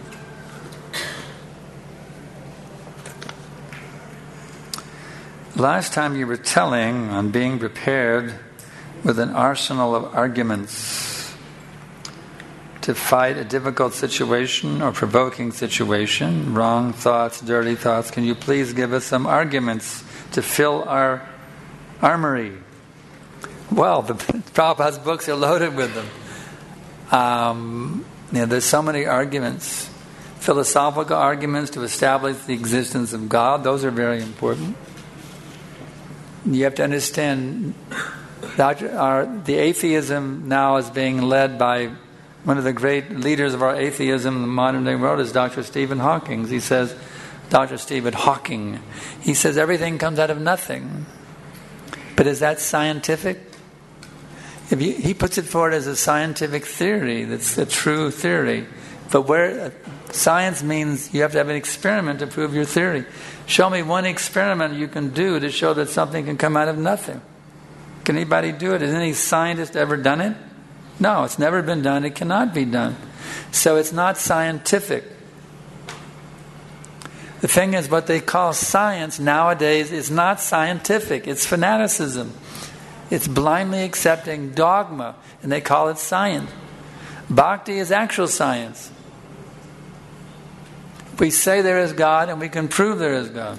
Last time you were telling on being prepared with an arsenal of arguments to fight a difficult situation or provoking situation, wrong thoughts, dirty thoughts. Can you please give us some arguments to fill our armory? Well, the Prabhupada's books are loaded with them. Um, you know, there's so many arguments. Philosophical arguments to establish the existence of God. Those are very important. You have to understand Doctor, our, the atheism now is being led by one of the great leaders of our atheism in the modern day world is Doctor Stephen Hawking. He says, Doctor Stephen Hawking, he says everything comes out of nothing. But is that scientific? If you, he puts it forward as a scientific theory, that's a true theory. But where uh, science means you have to have an experiment to prove your theory. Show me one experiment you can do to show that something can come out of nothing. Can anybody do it? Has any scientist ever done it? No, it's never been done. It cannot be done. So it's not scientific. The thing is, what they call science nowadays is not scientific. It's fanaticism. It's blindly accepting dogma, and they call it science. Bhakti is actual science. We say there is God, and we can prove there is God.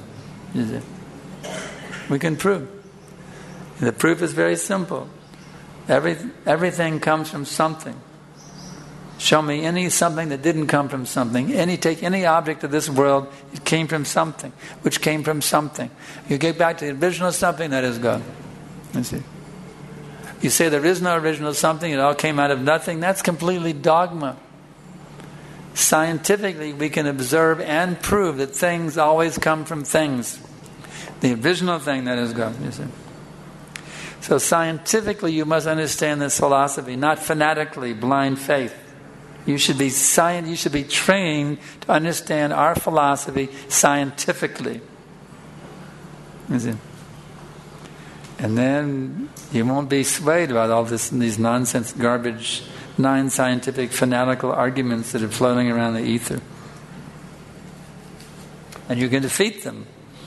We can prove. The proof is very simple. Every, everything comes from something. Show me any something that didn't come from something. Any take any object of this world, it came from something, which came from something. You get back to the original something, that is God. You see. You say there is no original something, it all came out of nothing. That's completely dogma. Scientifically, we can observe and prove that things always come from things. The original thing, that is God. You see. So scientifically, you must understand this philosophy, not fanatically, blind faith. You should be science. You should be trained to understand our philosophy scientifically. You see? And then you won't be swayed about all this, these nonsense, garbage, non-scientific, fanatical arguments that are floating around the ether. And you can defeat them.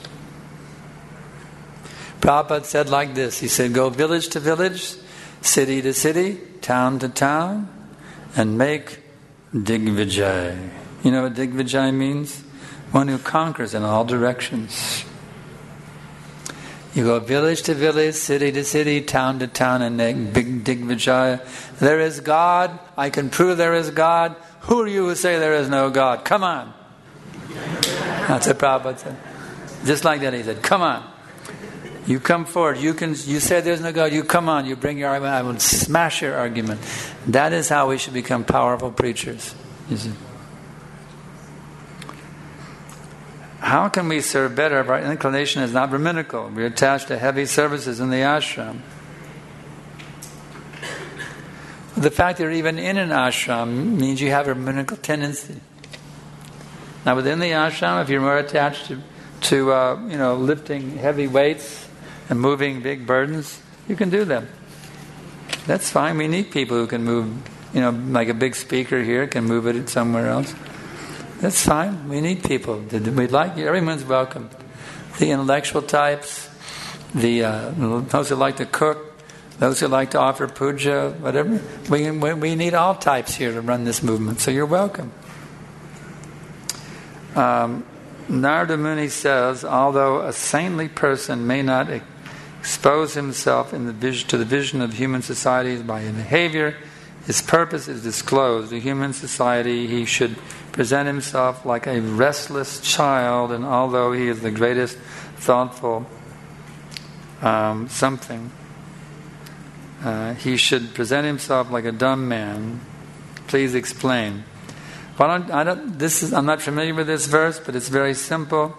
Prabhupada said like this. He said, go village to village, city to city, town to town, and make Digvijay. You know what Digvijay means? One who conquers in all directions. You go village to village, city to city, town to town, and make big Digvijay. There is God. I can prove there is God. Who are you who say there is no God? Come on. That's what Prabhupada said. Just like that, he said, come on. You come forward. You can. You say there's no God. You come on. You bring your argument. I will smash your argument. That is how we should become powerful preachers. You see. How can we serve better if our inclination is not Brahminical? We're attached to heavy services in the ashram. The fact that you're even in an ashram means you have a Brahminical tendency. Now, within the ashram, if you're more attached to, to uh, you know, lifting heavy weights and moving big burdens, you can do them. That's fine. We need people who can move, you know, like a big speaker here can move it somewhere else. That's fine. We need people. We'd like everyone's welcome. The intellectual types, the uh, those who like to cook, those who like to offer puja, whatever. We we need all types here to run this movement. So you're welcome. Um, Narada Muni says, although a saintly person may not expose himself in the vision, to the vision of human societies by his behavior, his purpose is disclosed. To human society, he should present himself like a restless child, and although he is the greatest thoughtful um, something, uh, he should present himself like a dumb man. Please explain. Why don't, I don't, this is, I'm not familiar with this verse, but it's very simple.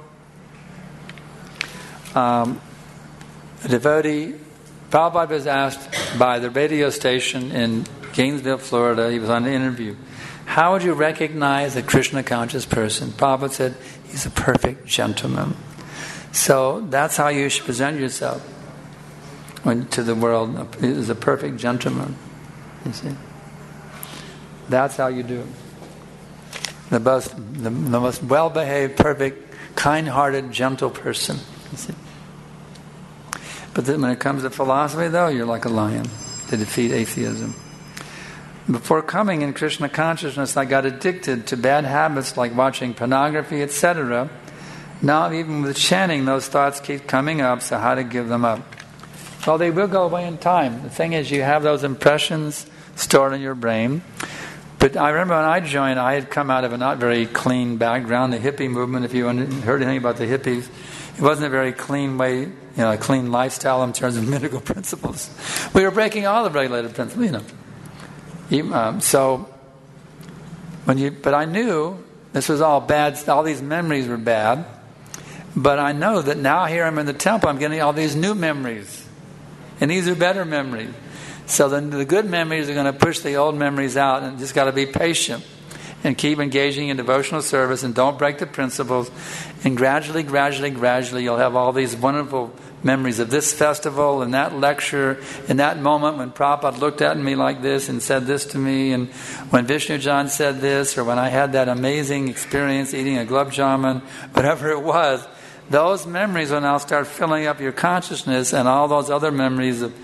Um, a devotee, Prabhupada was asked by the radio station in Gainesville, Florida, he was on an interview, how would you recognize a Krishna conscious person? Prabhupada said, he's a perfect gentleman. So that's how you should present yourself when, to the world, is a perfect gentleman. You see? That's how you do it. The most, the, the most well-behaved, perfect, kind-hearted, gentle person. You see? But then when it comes to philosophy, though, you're like a lion to defeat atheism. Before coming in Krishna consciousness, I got addicted to bad habits like watching pornography, et cetera. Now, even with chanting, those thoughts keep coming up, so how to give them up? Well, they will go away in time. The thing is, you have those impressions stored in your brain. But I remember when I joined, I had come out of a not very clean background, the hippie movement. If you heard anything about the hippies, it wasn't a very clean way, you know, a clean lifestyle in terms of medical principles. We were breaking all the regulated principles, you know. Um, so, when you, but I knew this was all bad. All these memories were bad. But I know that now here I'm in the temple, I'm getting all these new memories, and these are better memories. So then the good memories are going to push the old memories out, and just got to be patient and keep engaging in devotional service, and don't break the principles. And gradually, gradually, gradually, you'll have all these wonderful memories of this festival and that lecture, in that moment when Prabhupada looked at me like this and said this to me, and when Vishnu Jan said this, or when I had that amazing experience eating a gulab jamun, whatever it was. Those memories will now start filling up your consciousness, and all those other memories of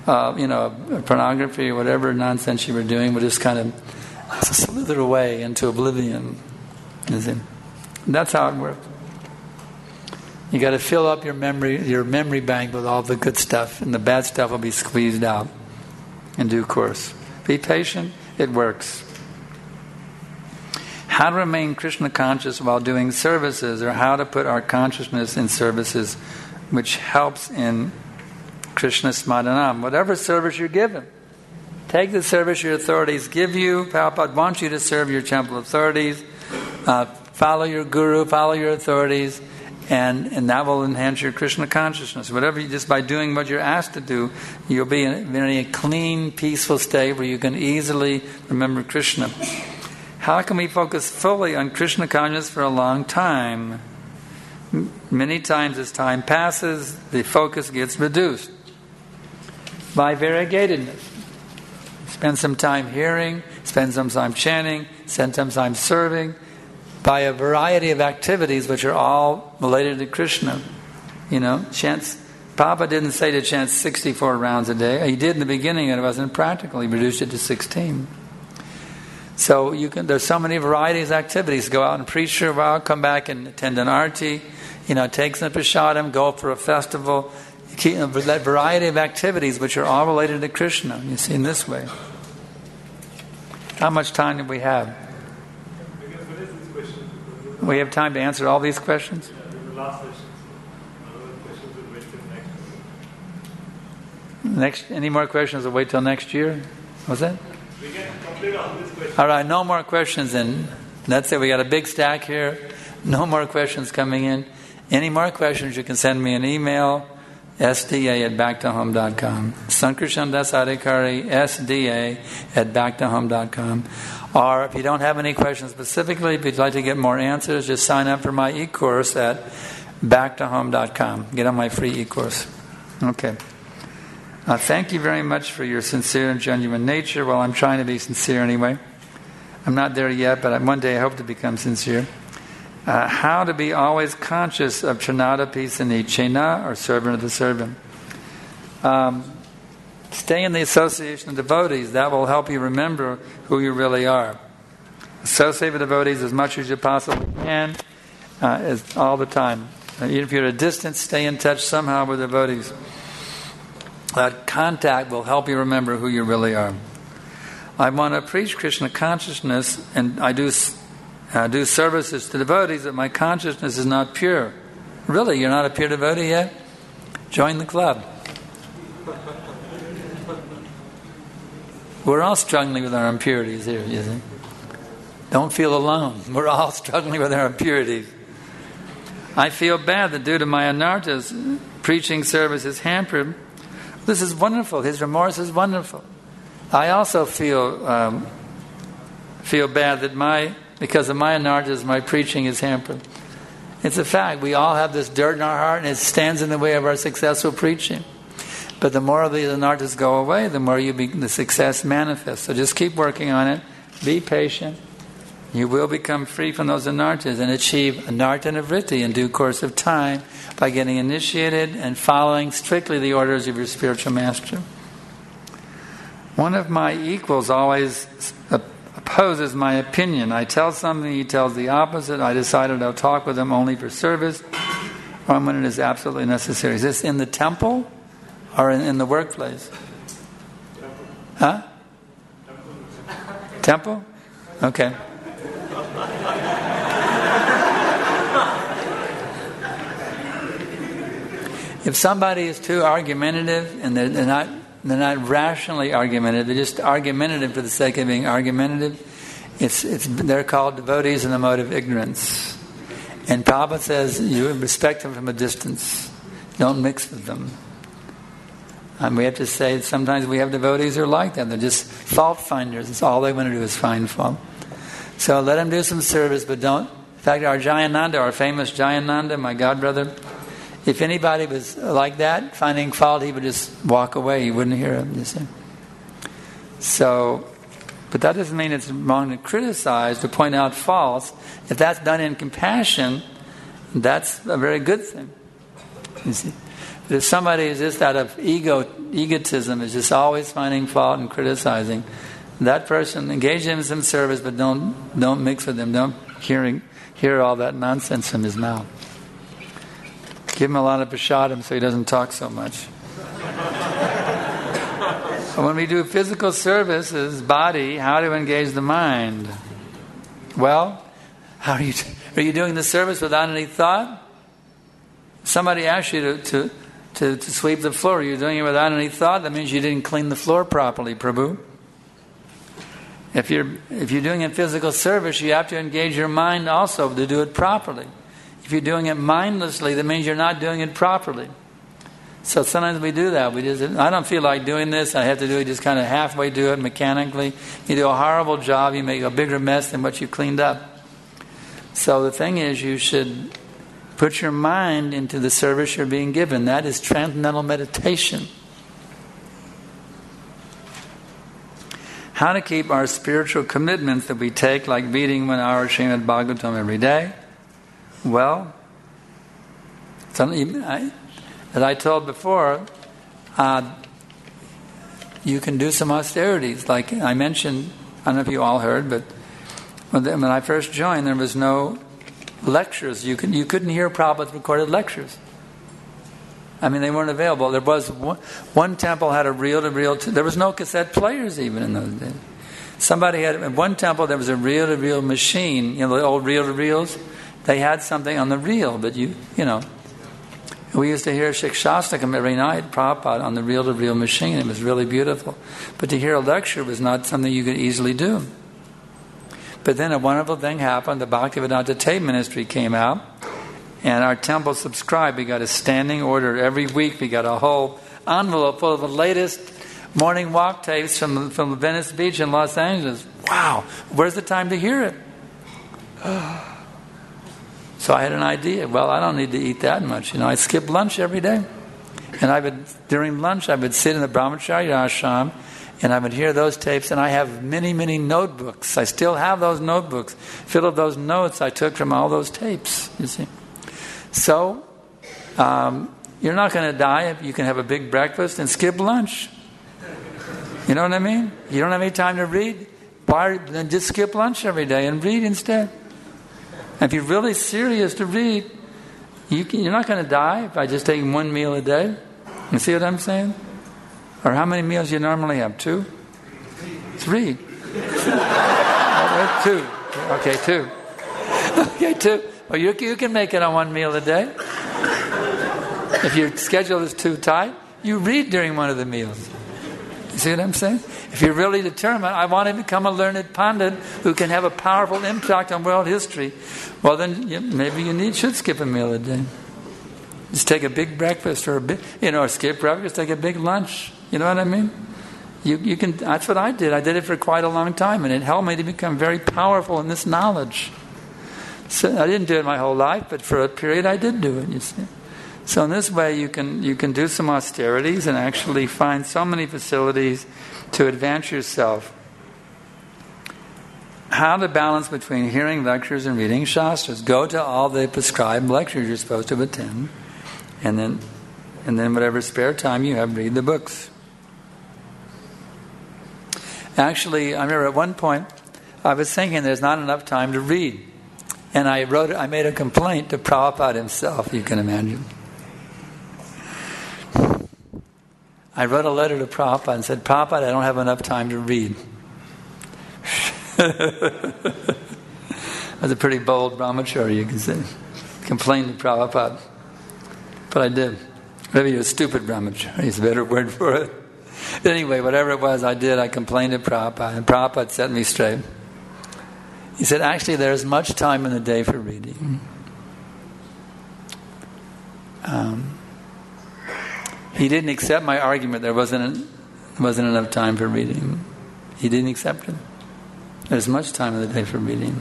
uh, you know, pornography or whatever nonsense you were doing would just kind of slither away into oblivion. You see? That's how it works. You got to fill up your memory, your memory bank with all the good stuff, and the bad stuff will be squeezed out in due course. Be patient. It works. How to remain Krishna conscious while doing services, or how to put our consciousness in services which helps in Krishna Smaranam. Whatever service you're given, take the service your authorities give you. Prabhupada wants you to serve your temple authorities. Uh, follow your guru, follow your authorities, and, and that will enhance your Krishna consciousness. Whatever you, just by doing what you're asked to do, you'll be in, in a clean, peaceful state where you can easily remember Krishna. How can we focus fully on Krishna consciousness for a long time? M- many times as time passes, the focus gets reduced by variegatedness. Spend some time hearing, spend some time chanting, spend some time serving, by a variety of activities which are all related to Krishna. You know, chants. Papa didn't say to chant sixty-four rounds a day. He did in the beginning, and it wasn't practical. He reduced it to sixteen. So you can. There's so many varieties of activities. Go out and preach for a while, come back and attend an arti. You know, take some prasadam, go for a festival. Keep that variety of activities which are all related to Krishna. You see, in this way. How much time do we have? We have time to answer all these questions? Yeah, the last session. Other questions will wait till next year. Next, any more questions will wait till next year? What's that? We can complete all these questions. All right, no more questions then. That's it. We got a big stack here. No more questions coming in. Any more questions, you can send me an email, S D A at back to home dot com. Sankarshan Das Adhikari, S D A at back to home dot com. Or if you don't have any questions specifically, if you'd like to get more answers, just sign up for my e-course at back to home dot com. Get on my free e-course. Okay. Uh, thank you very much for your sincere and genuine nature. Well, I'm trying to be sincere anyway. I'm not there yet, but one day I hope to become sincere. Uh, how to be always conscious of Chanadapi Sanichena, or servant of the servant. Um, stay in the association of devotees. That will help you remember who you really are. Associate with devotees as much as you possibly can, uh, as, all the time. Uh, even if you're at a distance, stay in touch somehow with devotees. That contact will help you remember who you really are. I want to preach Krishna consciousness, and I do uh, do services to devotees, but my consciousness is not pure. Really, you're not a pure devotee yet? Join the club. We're all struggling with our impurities here, you see. Don't feel alone. We're all struggling with our impurities. I feel bad that due to my anarthas, preaching service is hampered. This is wonderful. His remorse is wonderful. I also feel um, feel bad that my because of my anarthas, my preaching is hampered. It's a fact. We all have this dirt in our heart, and it stands in the way of our successful preaching. But the more of these anarthas go away, the more you be, the success manifests. So just keep working on it. Be patient. You will become free from those anarthas and achieve anartha nivritti in due course of time by getting initiated and following strictly the orders of your spiritual master. One of my equals always opposes my opinion. I tell something, he tells the opposite. I decided I'll talk with him only for service or when it is absolutely necessary. Is this in the temple or in, in the workplace? Huh? Temple? Okay. If somebody is too argumentative and they're, they're not they're not rationally argumentative, they're just argumentative for the sake of being argumentative, it's it's they're called devotees in the mode of ignorance. And Prabhupada says you respect them from a distance. Don't mix with them. And we have to say sometimes we have devotees who are like that. They're just fault finders. It's all they want to do is find fault. So let them do some service, but don't. In fact, our Jayananda, our famous Jayananda, my godbrother, if anybody was like that, finding fault, he would just walk away. He wouldn't hear him, you see. So, but that doesn't mean it's wrong to criticize, to point out faults. If that's done in compassion, that's a very good thing, you see. But if somebody is just out of ego, egotism, is just always finding fault and criticizing, that person, engage him in some service, but don't don't mix with him. Don't hearing hear all that nonsense from his mouth. Give him a lot of prasadam so he doesn't talk so much. But when we do physical services, body, how to engage the mind? Well, how are you? Are you doing the service without any thought? Somebody asked you to, to, to, to sweep the floor. You're doing it without any thought. That means you didn't clean the floor properly, Prabhu. If you're if you're doing a physical service, you have to engage your mind also to do it properly. If you're doing it mindlessly, that means you're not doing it properly. So sometimes we do that. We just I don't feel like doing this. I have to do it. Just kind of halfway do it mechanically. You do a horrible job. You make a bigger mess than what you cleaned up. So the thing is, you should put your mind into the service you're being given. That is transcendental meditation. How to keep our spiritual commitments that we take, like reading one hour Srimad Bhagavatam every day? Well, I, as I told before, uh, you can do some austerities. Like I mentioned, I don't know if you all heard, but when, the, when I first joined, there was no lectures. You, can, you couldn't hear Prabhupada's recorded lectures. I mean, they weren't available. There was one, one temple had a reel-to-reel. T- there was no cassette players even in those days. Somebody had in one temple there was a reel-to-reel machine. You know, the old reel-to-reels. They had something on the reel, but you, you know, we used to hear Shikshastakam every night, Prabhupada, on the reel-to-reel machine. It was really beautiful. But to hear a lecture was not something you could easily do. But then a wonderful thing happened. The Bhaktivedanta Tape Ministry came out. And our temple subscribed. We got a standing order every week. We got a whole envelope full of the latest morning walk tapes from from Venice Beach in Los Angeles. Wow, where's the time to hear it? So I had an idea. Well, I don't need to eat that much. You know, I skip lunch every day, and I would during lunch I would sit in the Brahmacharya ashram, and I would hear those tapes. And I have many, many notebooks. I still have those notebooks, filled with those notes I took from all those tapes. You see. So, um, you're not going to die if you can have a big breakfast and skip lunch. You know what I mean? You don't have any time to read? Why, then just skip lunch every day and read instead. And if you're really serious to read, you can, you're not going to die by just taking one meal a day. You see what I'm saying? Or how many meals you normally have? Two? Three? Two. Okay, two. Okay, two. Well, you, you can make it on one meal a day. If your schedule is too tight, you read during one of the meals. You see what I'm saying? If you're really determined, I want to become a learned pandit who can have a powerful impact on world history, well then you, maybe you need should skip a meal a day. Just take a big breakfast or a big, you know, or skip breakfast, take a big lunch. You know what I mean? You you can. That's what I did. I did it for quite a long time, and it helped me to become very powerful in this knowledge. So I didn't do it my whole life, but for a period I did do it, you see. So in this way you can you can do some austerities and actually find so many facilities to advance yourself. How to balance between hearing lectures and reading Shastras. Go to all the prescribed lectures you're supposed to attend, and then and then whatever spare time you have, read the books. Actually, I remember at one point I was thinking there's not enough time to read. And I wrote, I made a complaint to Prabhupada himself, you can imagine. I wrote a letter to Prabhupada and said, Prabhupada, I don't have enough time to read. I was a pretty bold brahmachari, you can say. Complained to Prabhupada. But I did. Maybe a stupid brahmachari is a better word for it. But anyway, whatever it was I did, I complained to Prabhupada. And Prabhupada set me straight. He said, actually, there's much time in the day for reading. Um, he didn't accept my argument. There wasn't wasn't enough time for reading. He didn't accept it. There's much time in the day for reading.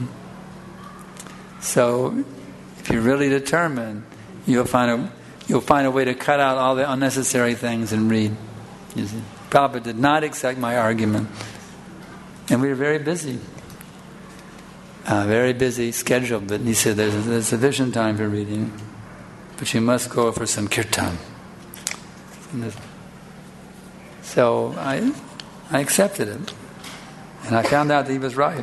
So, if you're really determined, you'll find a you'll find a way to cut out all the unnecessary things and read. You see, Prabhupada did not accept my argument, and we were very busy. Uh, very busy schedule, but he said there's, there's sufficient time for reading, but you must go for some kirtan. So I, I accepted it. And I found out that he was right.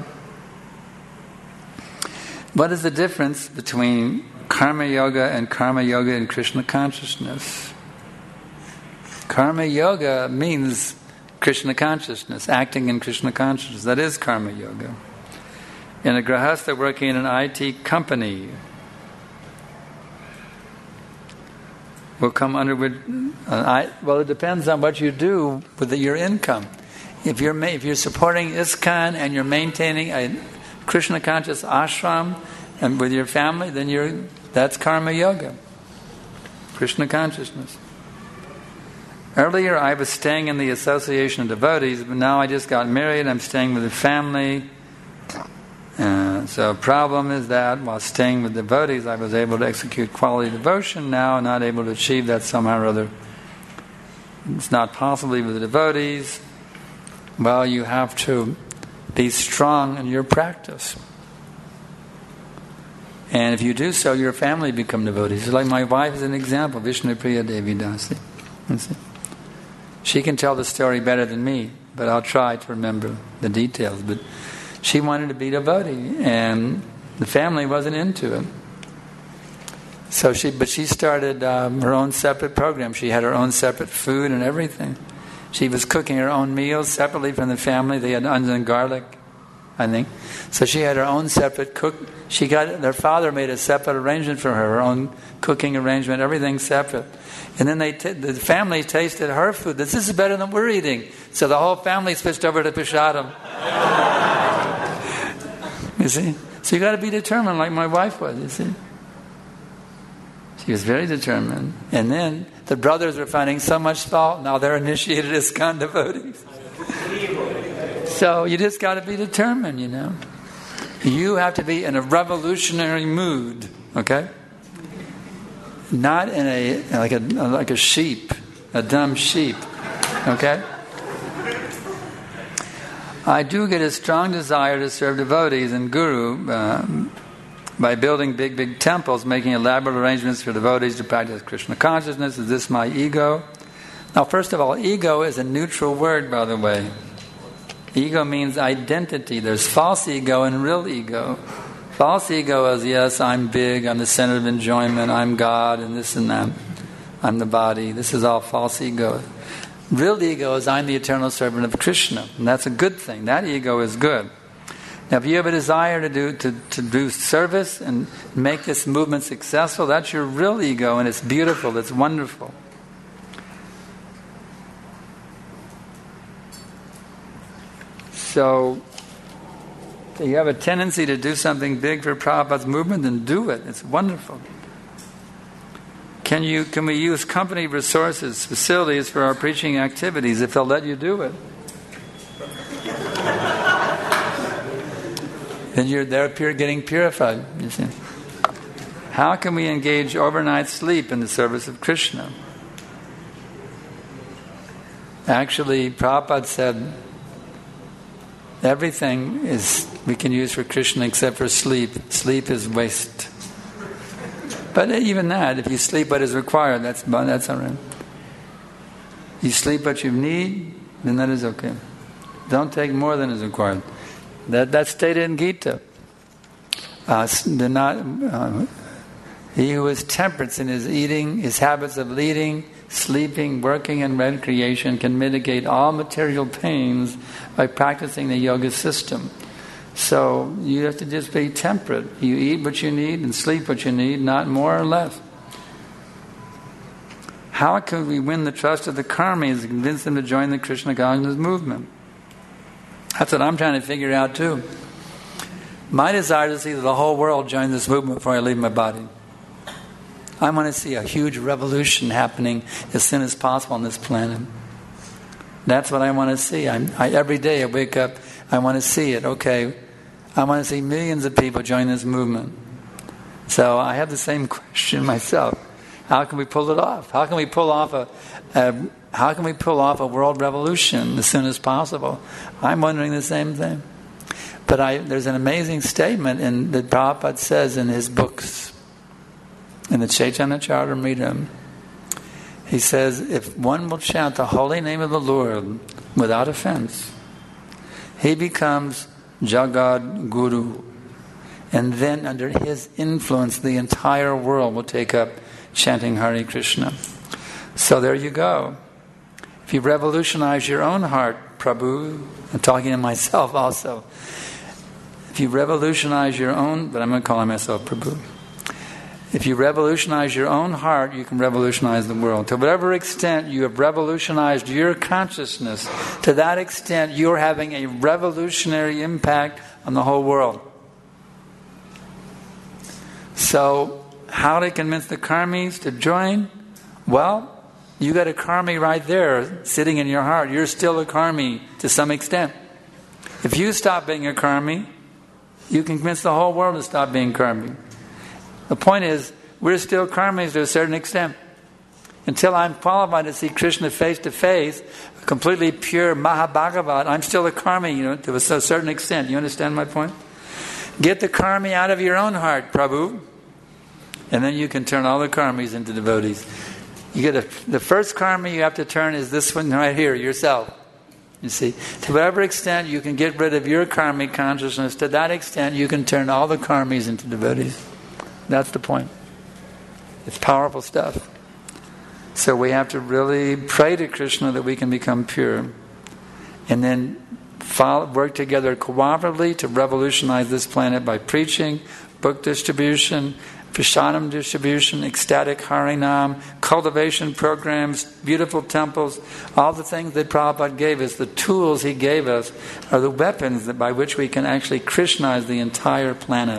What is the difference between karma yoga and karma yoga in Krishna consciousness? Karma yoga means Krishna consciousness, acting in Krishna consciousness. That is karma yoga. In a grahastha working in an I T company will come under with, uh, I, well, it depends on what you do with the, your income. If you're ma- if you're supporting ISKCON and you're maintaining a Krishna conscious ashram and with your family, then you're that's karma yoga, Krishna consciousness. Earlier, I was staying in the association of devotees, but now I just got married. I'm staying with the family. Uh, so, problem is that while staying with devotees, I was able to execute quality devotion. Now, I'm not able to achieve that somehow or other. It's not possible with the devotees. Well, you have to be strong in your practice. And if you do so, your family become devotees. Like my wife is an example, Vishnupriya Devi Dasi. She can tell the story better than me, but I'll try to remember the details. But she wanted to be devotee, and the family wasn't into it. So she, but she started um, her own separate program. She had her own separate food and everything. She was cooking her own meals separately from the family. They had onions and garlic, I think. So she had her own separate cook. She got their father made a separate arrangement for her, her own cooking arrangement, everything separate. And then they t- the family tasted her food. This is better than we're eating. So the whole family switched over to Prasadam. You see? So you got to be determined like my wife was, you see? She was very determined. And then the brothers were finding so much fault. Now they're initiated as ISKCON devotees. So you just got to be determined, you know. You have to be in a revolutionary mood, okay? Not in a like a like a sheep, a dumb sheep, okay? I do get a strong desire to serve devotees and Guru uh, by building big, big temples, making elaborate arrangements for devotees to practice Krishna consciousness. Is this my ego? Now, first of all, ego is a neutral word, by the way. Ego means identity. There's false ego and real ego. False ego is, yes, I'm big, I'm the center of enjoyment, I'm God, and this and that. I'm the body. This is all false ego. Real ego is I'm the eternal servant of Krishna. And that's a good thing. That ego is good. Now, if you have a desire to do to, to do service and make this movement successful, that's your real ego, and it's beautiful, it's wonderful. So, if you have a tendency to do something big for Prabhupada's movement, then do it. It's wonderful. Can you? Can we use company resources, facilities for our preaching activities if they'll let you do it? Then you're there getting purified, you see. How can we engage overnight sleep in the service of Krishna? Actually, Prabhupada said, everything is we can use for Krishna except for sleep. Sleep is waste. But even that, if you sleep what is required, that's that's all right. You sleep what you need, then that is okay. Don't take more than is required. That that's stated in Gita. Uh, do not, uh, he who is temperate in his eating, his habits of leading, sleeping, working, and recreation can mitigate all material pains by practicing the yoga system. So you have to just be temperate. You eat what you need and sleep what you need, not more or less. How can we win the trust of the karmis and convince them to join the Krishna consciousness movement? That's what I'm trying to figure out too. My desire is to see that the whole world join this movement before I leave my body. I want to see a huge revolution happening as soon as possible on this planet. That's what I want to see. I'm, I, every day I wake up, I want to see it. Okay, I want to see millions of people join this movement. So I have the same question myself. How can we pull it off? How can we pull off a, a how can we pull off a world revolution as soon as possible? I'm wondering the same thing. But I, there's an amazing statement in, that Prabhupada says in his books, in the Chaitanya Charitamrita. He says, if one will chant the holy name of the Lord without offense, he becomes Jagad Guru. And then under his influence, the entire world will take up chanting Hare Krishna. So there you go. If you revolutionize your own heart, Prabhu, I'm talking to myself also. If you revolutionize your own, but I'm going to call myself Prabhu. If you revolutionize your own heart, you can revolutionize the world. To whatever extent you have revolutionized your consciousness, to that extent you're having a revolutionary impact on the whole world. So, how to convince the karmis to join? Well, you got a karmi right there sitting in your heart. You're still a karmi to some extent. If you stop being a karmi, you can convince the whole world to stop being karmi. The point is, we're still karmis to a certain extent. Until I'm qualified to see Krishna face to face, completely pure Mahabhagavat, I'm still a karmi, you know, to a certain extent. You understand my point? Get the karmi out of your own heart, Prabhu. And then you can turn all the karmis into devotees. You get a, the first karmi you have to turn is this one right here, yourself. You see, to whatever extent you can get rid of your karmic consciousness, to that extent you can turn all the karmis into devotees. That's the point. It's powerful stuff. So we have to really pray to Krishna that we can become pure. And then follow, work together cooperatively to revolutionize this planet by preaching, book distribution, prasadam distribution, ecstatic Harinam, cultivation programs, beautiful temples, all the things that Prabhupada gave us, the tools he gave us, are the weapons that by which we can actually Krishnaize the entire planet.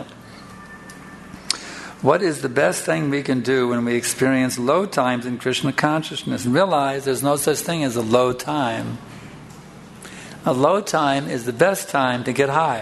What is the best thing we can do when we experience low times in Krishna consciousness? Realize there's no such thing as a low time. A low time is the best time to get high.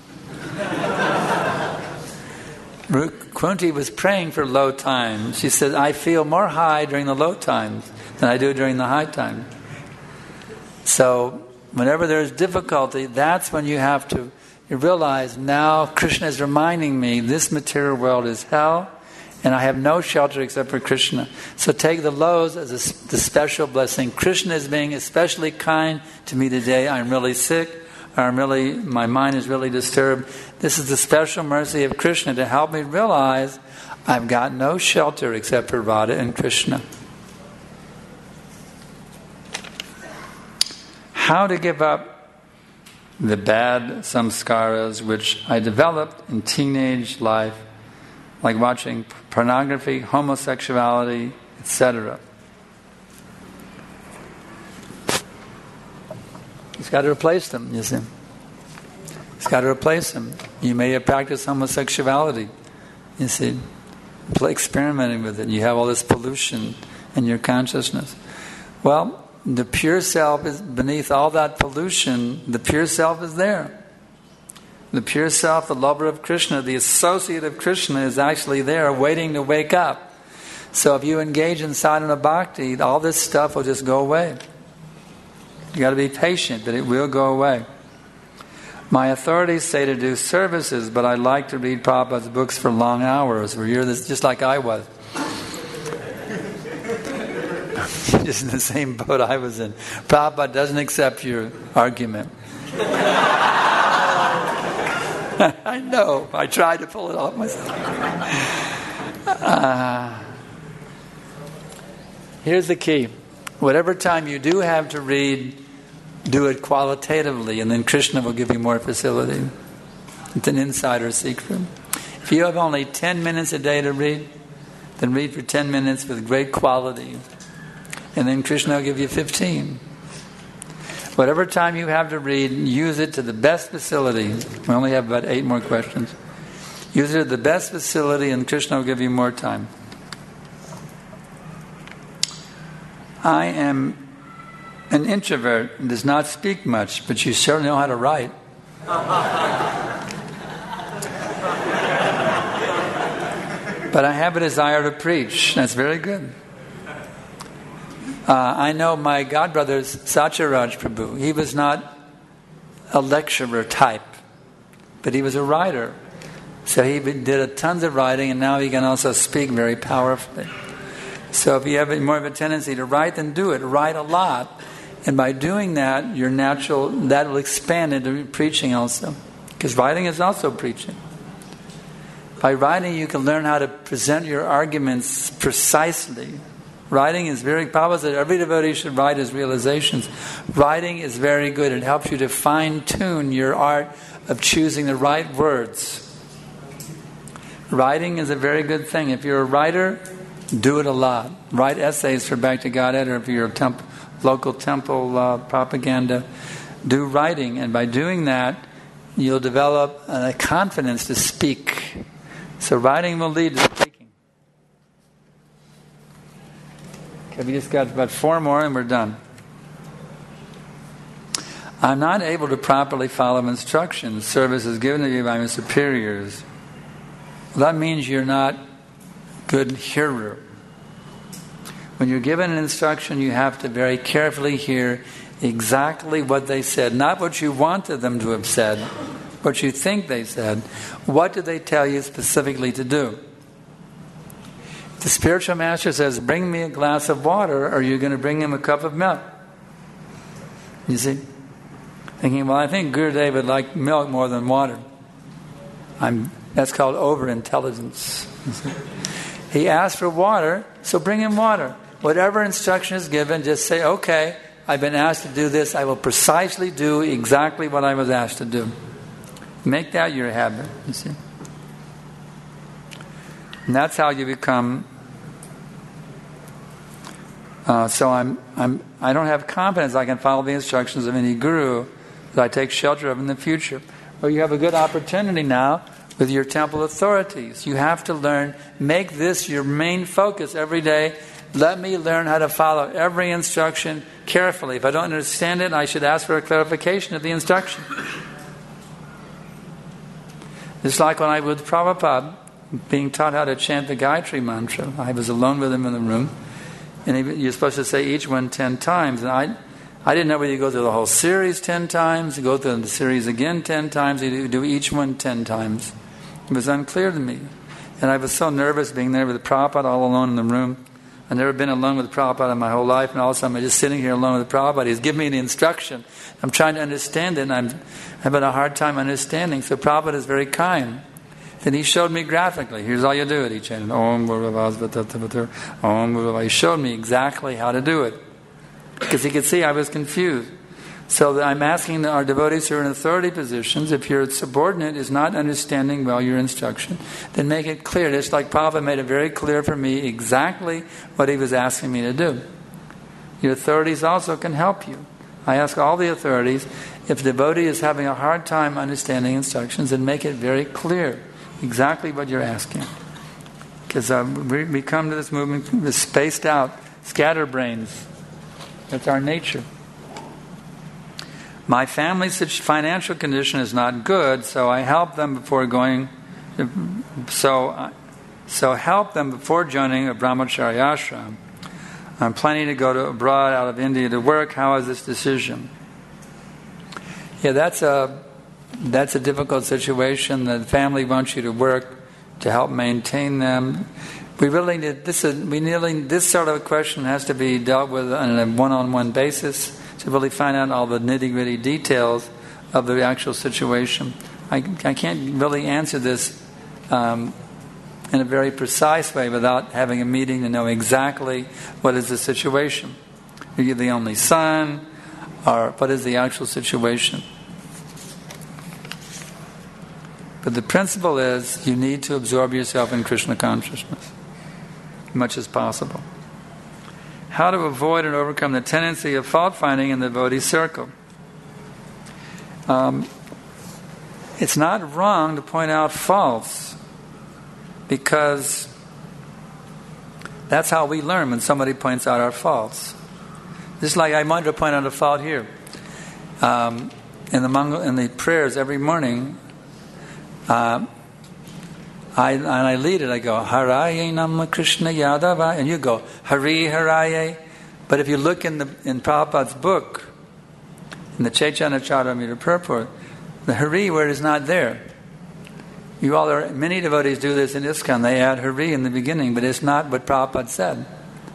Kunti was praying for low times. She said, I feel more high during the low times than I do during the high time. So, whenever there's difficulty, that's when you have to you realize, now Krishna is reminding me this material world is hell and I have no shelter except for Krishna. So take the lows as a, the special blessing. Krishna is being especially kind to me today. I'm really sick. Or I'm really, my mind is really disturbed. This is the special mercy of Krishna to help me realize I've got no shelter except for Radha and Krishna. How to give up the bad samskaras which I developed in teenage life, like watching pornography, homosexuality, et cetera. He's got to replace them, you see. He's got to replace them. You may have practiced homosexuality, you see, experimenting with it. You have all this pollution in your consciousness. Well, the pure self is beneath all that pollution. The pure self is there. The pure self, the lover of Krishna, the associate of Krishna is actually there waiting to wake up. So if you engage in sadhana bhakti, all this stuff will just go away. You got to be patient, but it will go away. My authorities say to do services, but I like to read Prabhupada's books for long hours, where you're this, just like I was. Just in the same boat I was in. Prabhupada doesn't accept your argument. I know. I tried to pull it off myself. Uh, here's the key. Whatever time you do have to read, do it qualitatively, and then Krishna will give you more facility. It's an insider secret. If you have only ten minutes a day to read, then read for ten minutes with great quality. And then Krishna will give you fifteen. Whatever time you have to read, use it to the best facility. We only have about eight more questions. Use it to the best facility and Krishna will give you more time. I am an introvert and does not speak much, but you certainly know how to write. But I have a desire to preach. That's very good. Uh, I know my godbrother Satyaraj Prabhu. He was not a lecturer type, but he was a writer. So he did a tons of writing, and now he can also speak very powerfully. So if you have more of a tendency to write, then do it. Write a lot. And by doing that, your natural, that will expand into preaching also. Because writing is also preaching. By writing, you can learn how to present your arguments precisely. Writing is very, Prabhupada said every devotee should write his realizations. Writing is very good. It helps you to fine-tune your art of choosing the right words. Writing is a very good thing. If you're a writer, do it a lot. Write essays for Back to Godhead, or if you're a temp, local temple uh, propaganda, do writing. And by doing that, you'll develop a confidence to speak. So writing will lead to speaking. Okay, we just got about four more and we're done. I'm not able to properly follow instructions. Service is given to me by my superiors. Well, that means you're not good hearer. When you're given an instruction, you have to very carefully hear exactly what they said. Not what you wanted them to have said, what you think they said. What did they tell you specifically to do? The spiritual master says, bring me a glass of water, or you're going to bring him a cup of milk. You see? Thinking, well, I think Gurudev would like milk more than water. I'm, that's called over-intelligence. He asked for water, so bring him water. Whatever instruction is given, just say, okay, I've been asked to do this. I will precisely do exactly what I was asked to do. Make that your habit, you see. And that's how you become. Uh, so I'm, I'm, I don't have confidence I can follow the instructions of any guru that I take shelter of in the future. Well, you have a good opportunity now with your temple authorities. You have to learn, make this your main focus every day. Let me learn how to follow every instruction carefully. If I don't understand it, I should ask for a clarification of the instruction. It's like when I was with Prabhupada, being taught how to chant the Gayatri mantra. I was alone with him in the room, and he, you're supposed to say each one ten times. And I, I didn't know whether you go through the whole series ten times, you go through the series again ten times, you do each one ten times. It was unclear to me, and I was so nervous being there with Prabhupada all alone in the room. I've never been alone with Prabhupada in my whole life, and all of a sudden I'm just sitting here alone with Prabhupada. He's giving me the instruction. I'm trying to understand it, and I'm having a hard time understanding. So Prabhupada is very kind. Then he showed me graphically. Here's how you do it. He chanted Om Bhurvavasvatatavatara Om Bhurvavasvatatavatara. He showed me exactly how to do it, because he could see I was confused. So I'm asking our devotees who are in authority positions, if your subordinate is not understanding well your instruction, then make it clear. Just like Prabhupada made it very clear for me exactly what he was asking me to do. Your authorities also can help you. I ask all the authorities, if the devotee is having a hard time understanding instructions, then make it very clear exactly what you're asking. Because uh, we, we come to this movement with spaced out, scatterbrains. That's our nature. My family's financial condition is not good, so I help them before going. So, so help them before joining a brahmacharya ashram. I'm planning to go to abroad out of India to work. How is this decision? Yeah, that's a that's a difficult situation. The family wants you to work to help maintain them. We really need this. Is, we really this sort of a question has to be dealt with on a one-on-one basis to really find out all the nitty-gritty details of the actual situation. I, I can't really answer this um, in a very precise way without having a meeting to know exactly what is the situation. Are you the only son? Or what is the actual situation? But the principle is you need to absorb yourself in Krishna consciousness as much as possible. How to avoid and overcome the tendency of fault-finding in the devotee circle. Um, it's not wrong to point out faults, because that's how we learn, when somebody points out our faults. Just like I wanted to point out a fault here. Um, in the Mongol, in the prayers every morning, uh, I, and I lead it, I go, Haraye Nama Krishna Yadava, and you go, Hari Haraye. But if you look in the in Prabhupada's book, in the Chaitanya Charitamrita purport, the Hari word is not there. You all are, many devotees do this in ISKCON, they add Hari in the beginning, but it's not what Prabhupada said.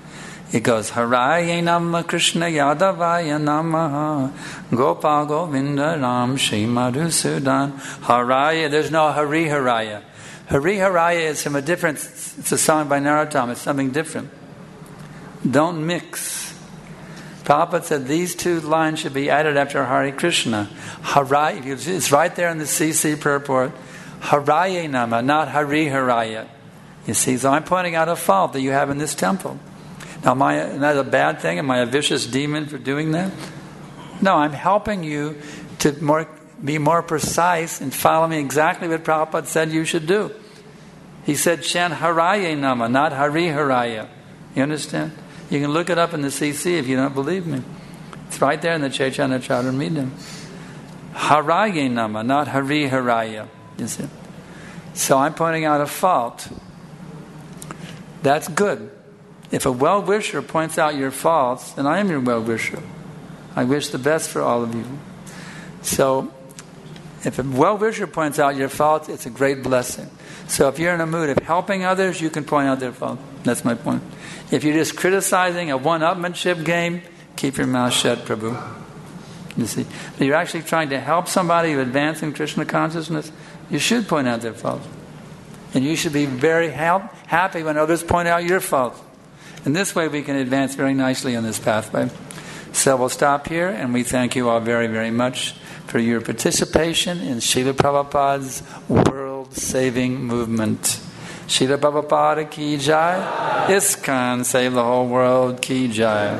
It goes, Haraye Nama Krishna Yadavaya Namaha Gopal Govinda Ram Shri Madhusudan. Haraye, there's no Hari Haraya. Hari Haraya is from a different, it's a song by Narottam, it's something different. Don't mix. Prabhupada said these two lines should be added after Hare Krishna. Haraye, it's right there in the C C purport. Haraye Nama, not Hari Haraya. You see, so I'm pointing out a fault that you have in this temple. Now, am I, is that a bad thing? Am I a vicious demon for doing that? No, I'm helping you to more, be more precise and follow me exactly what Prabhupada said you should do. He said, Chant Haraye Nama, not Hari Haraya. You understand? You can look it up in the C C if you don't believe me. It's right there in the Chaitanya Charitamrita. Haraye Nama, not Hari Haraya. You see? So I'm pointing out a fault. That's good. If a well-wisher points out your faults, then I am your well-wisher. I wish the best for all of you. So, if a well-wisher points out your faults, it's a great blessing. So if you're in a mood of helping others, you can point out their faults. That's my point. If you're just criticizing a one-upmanship game, keep your mouth shut, Prabhu. You see, if you're actually trying to help somebody advance in Krishna consciousness, you should point out their faults. And you should be very ha- happy when others point out your faults. And this way we can advance very nicely on this pathway. So we'll stop here, and we thank you all very, very much for your participation in Srila Prabhupada's world-saving movement. Srila Prabhupada ki jai. ISKCON, save the whole world ki jai.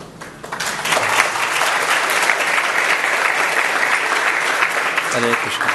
Hare Krishna.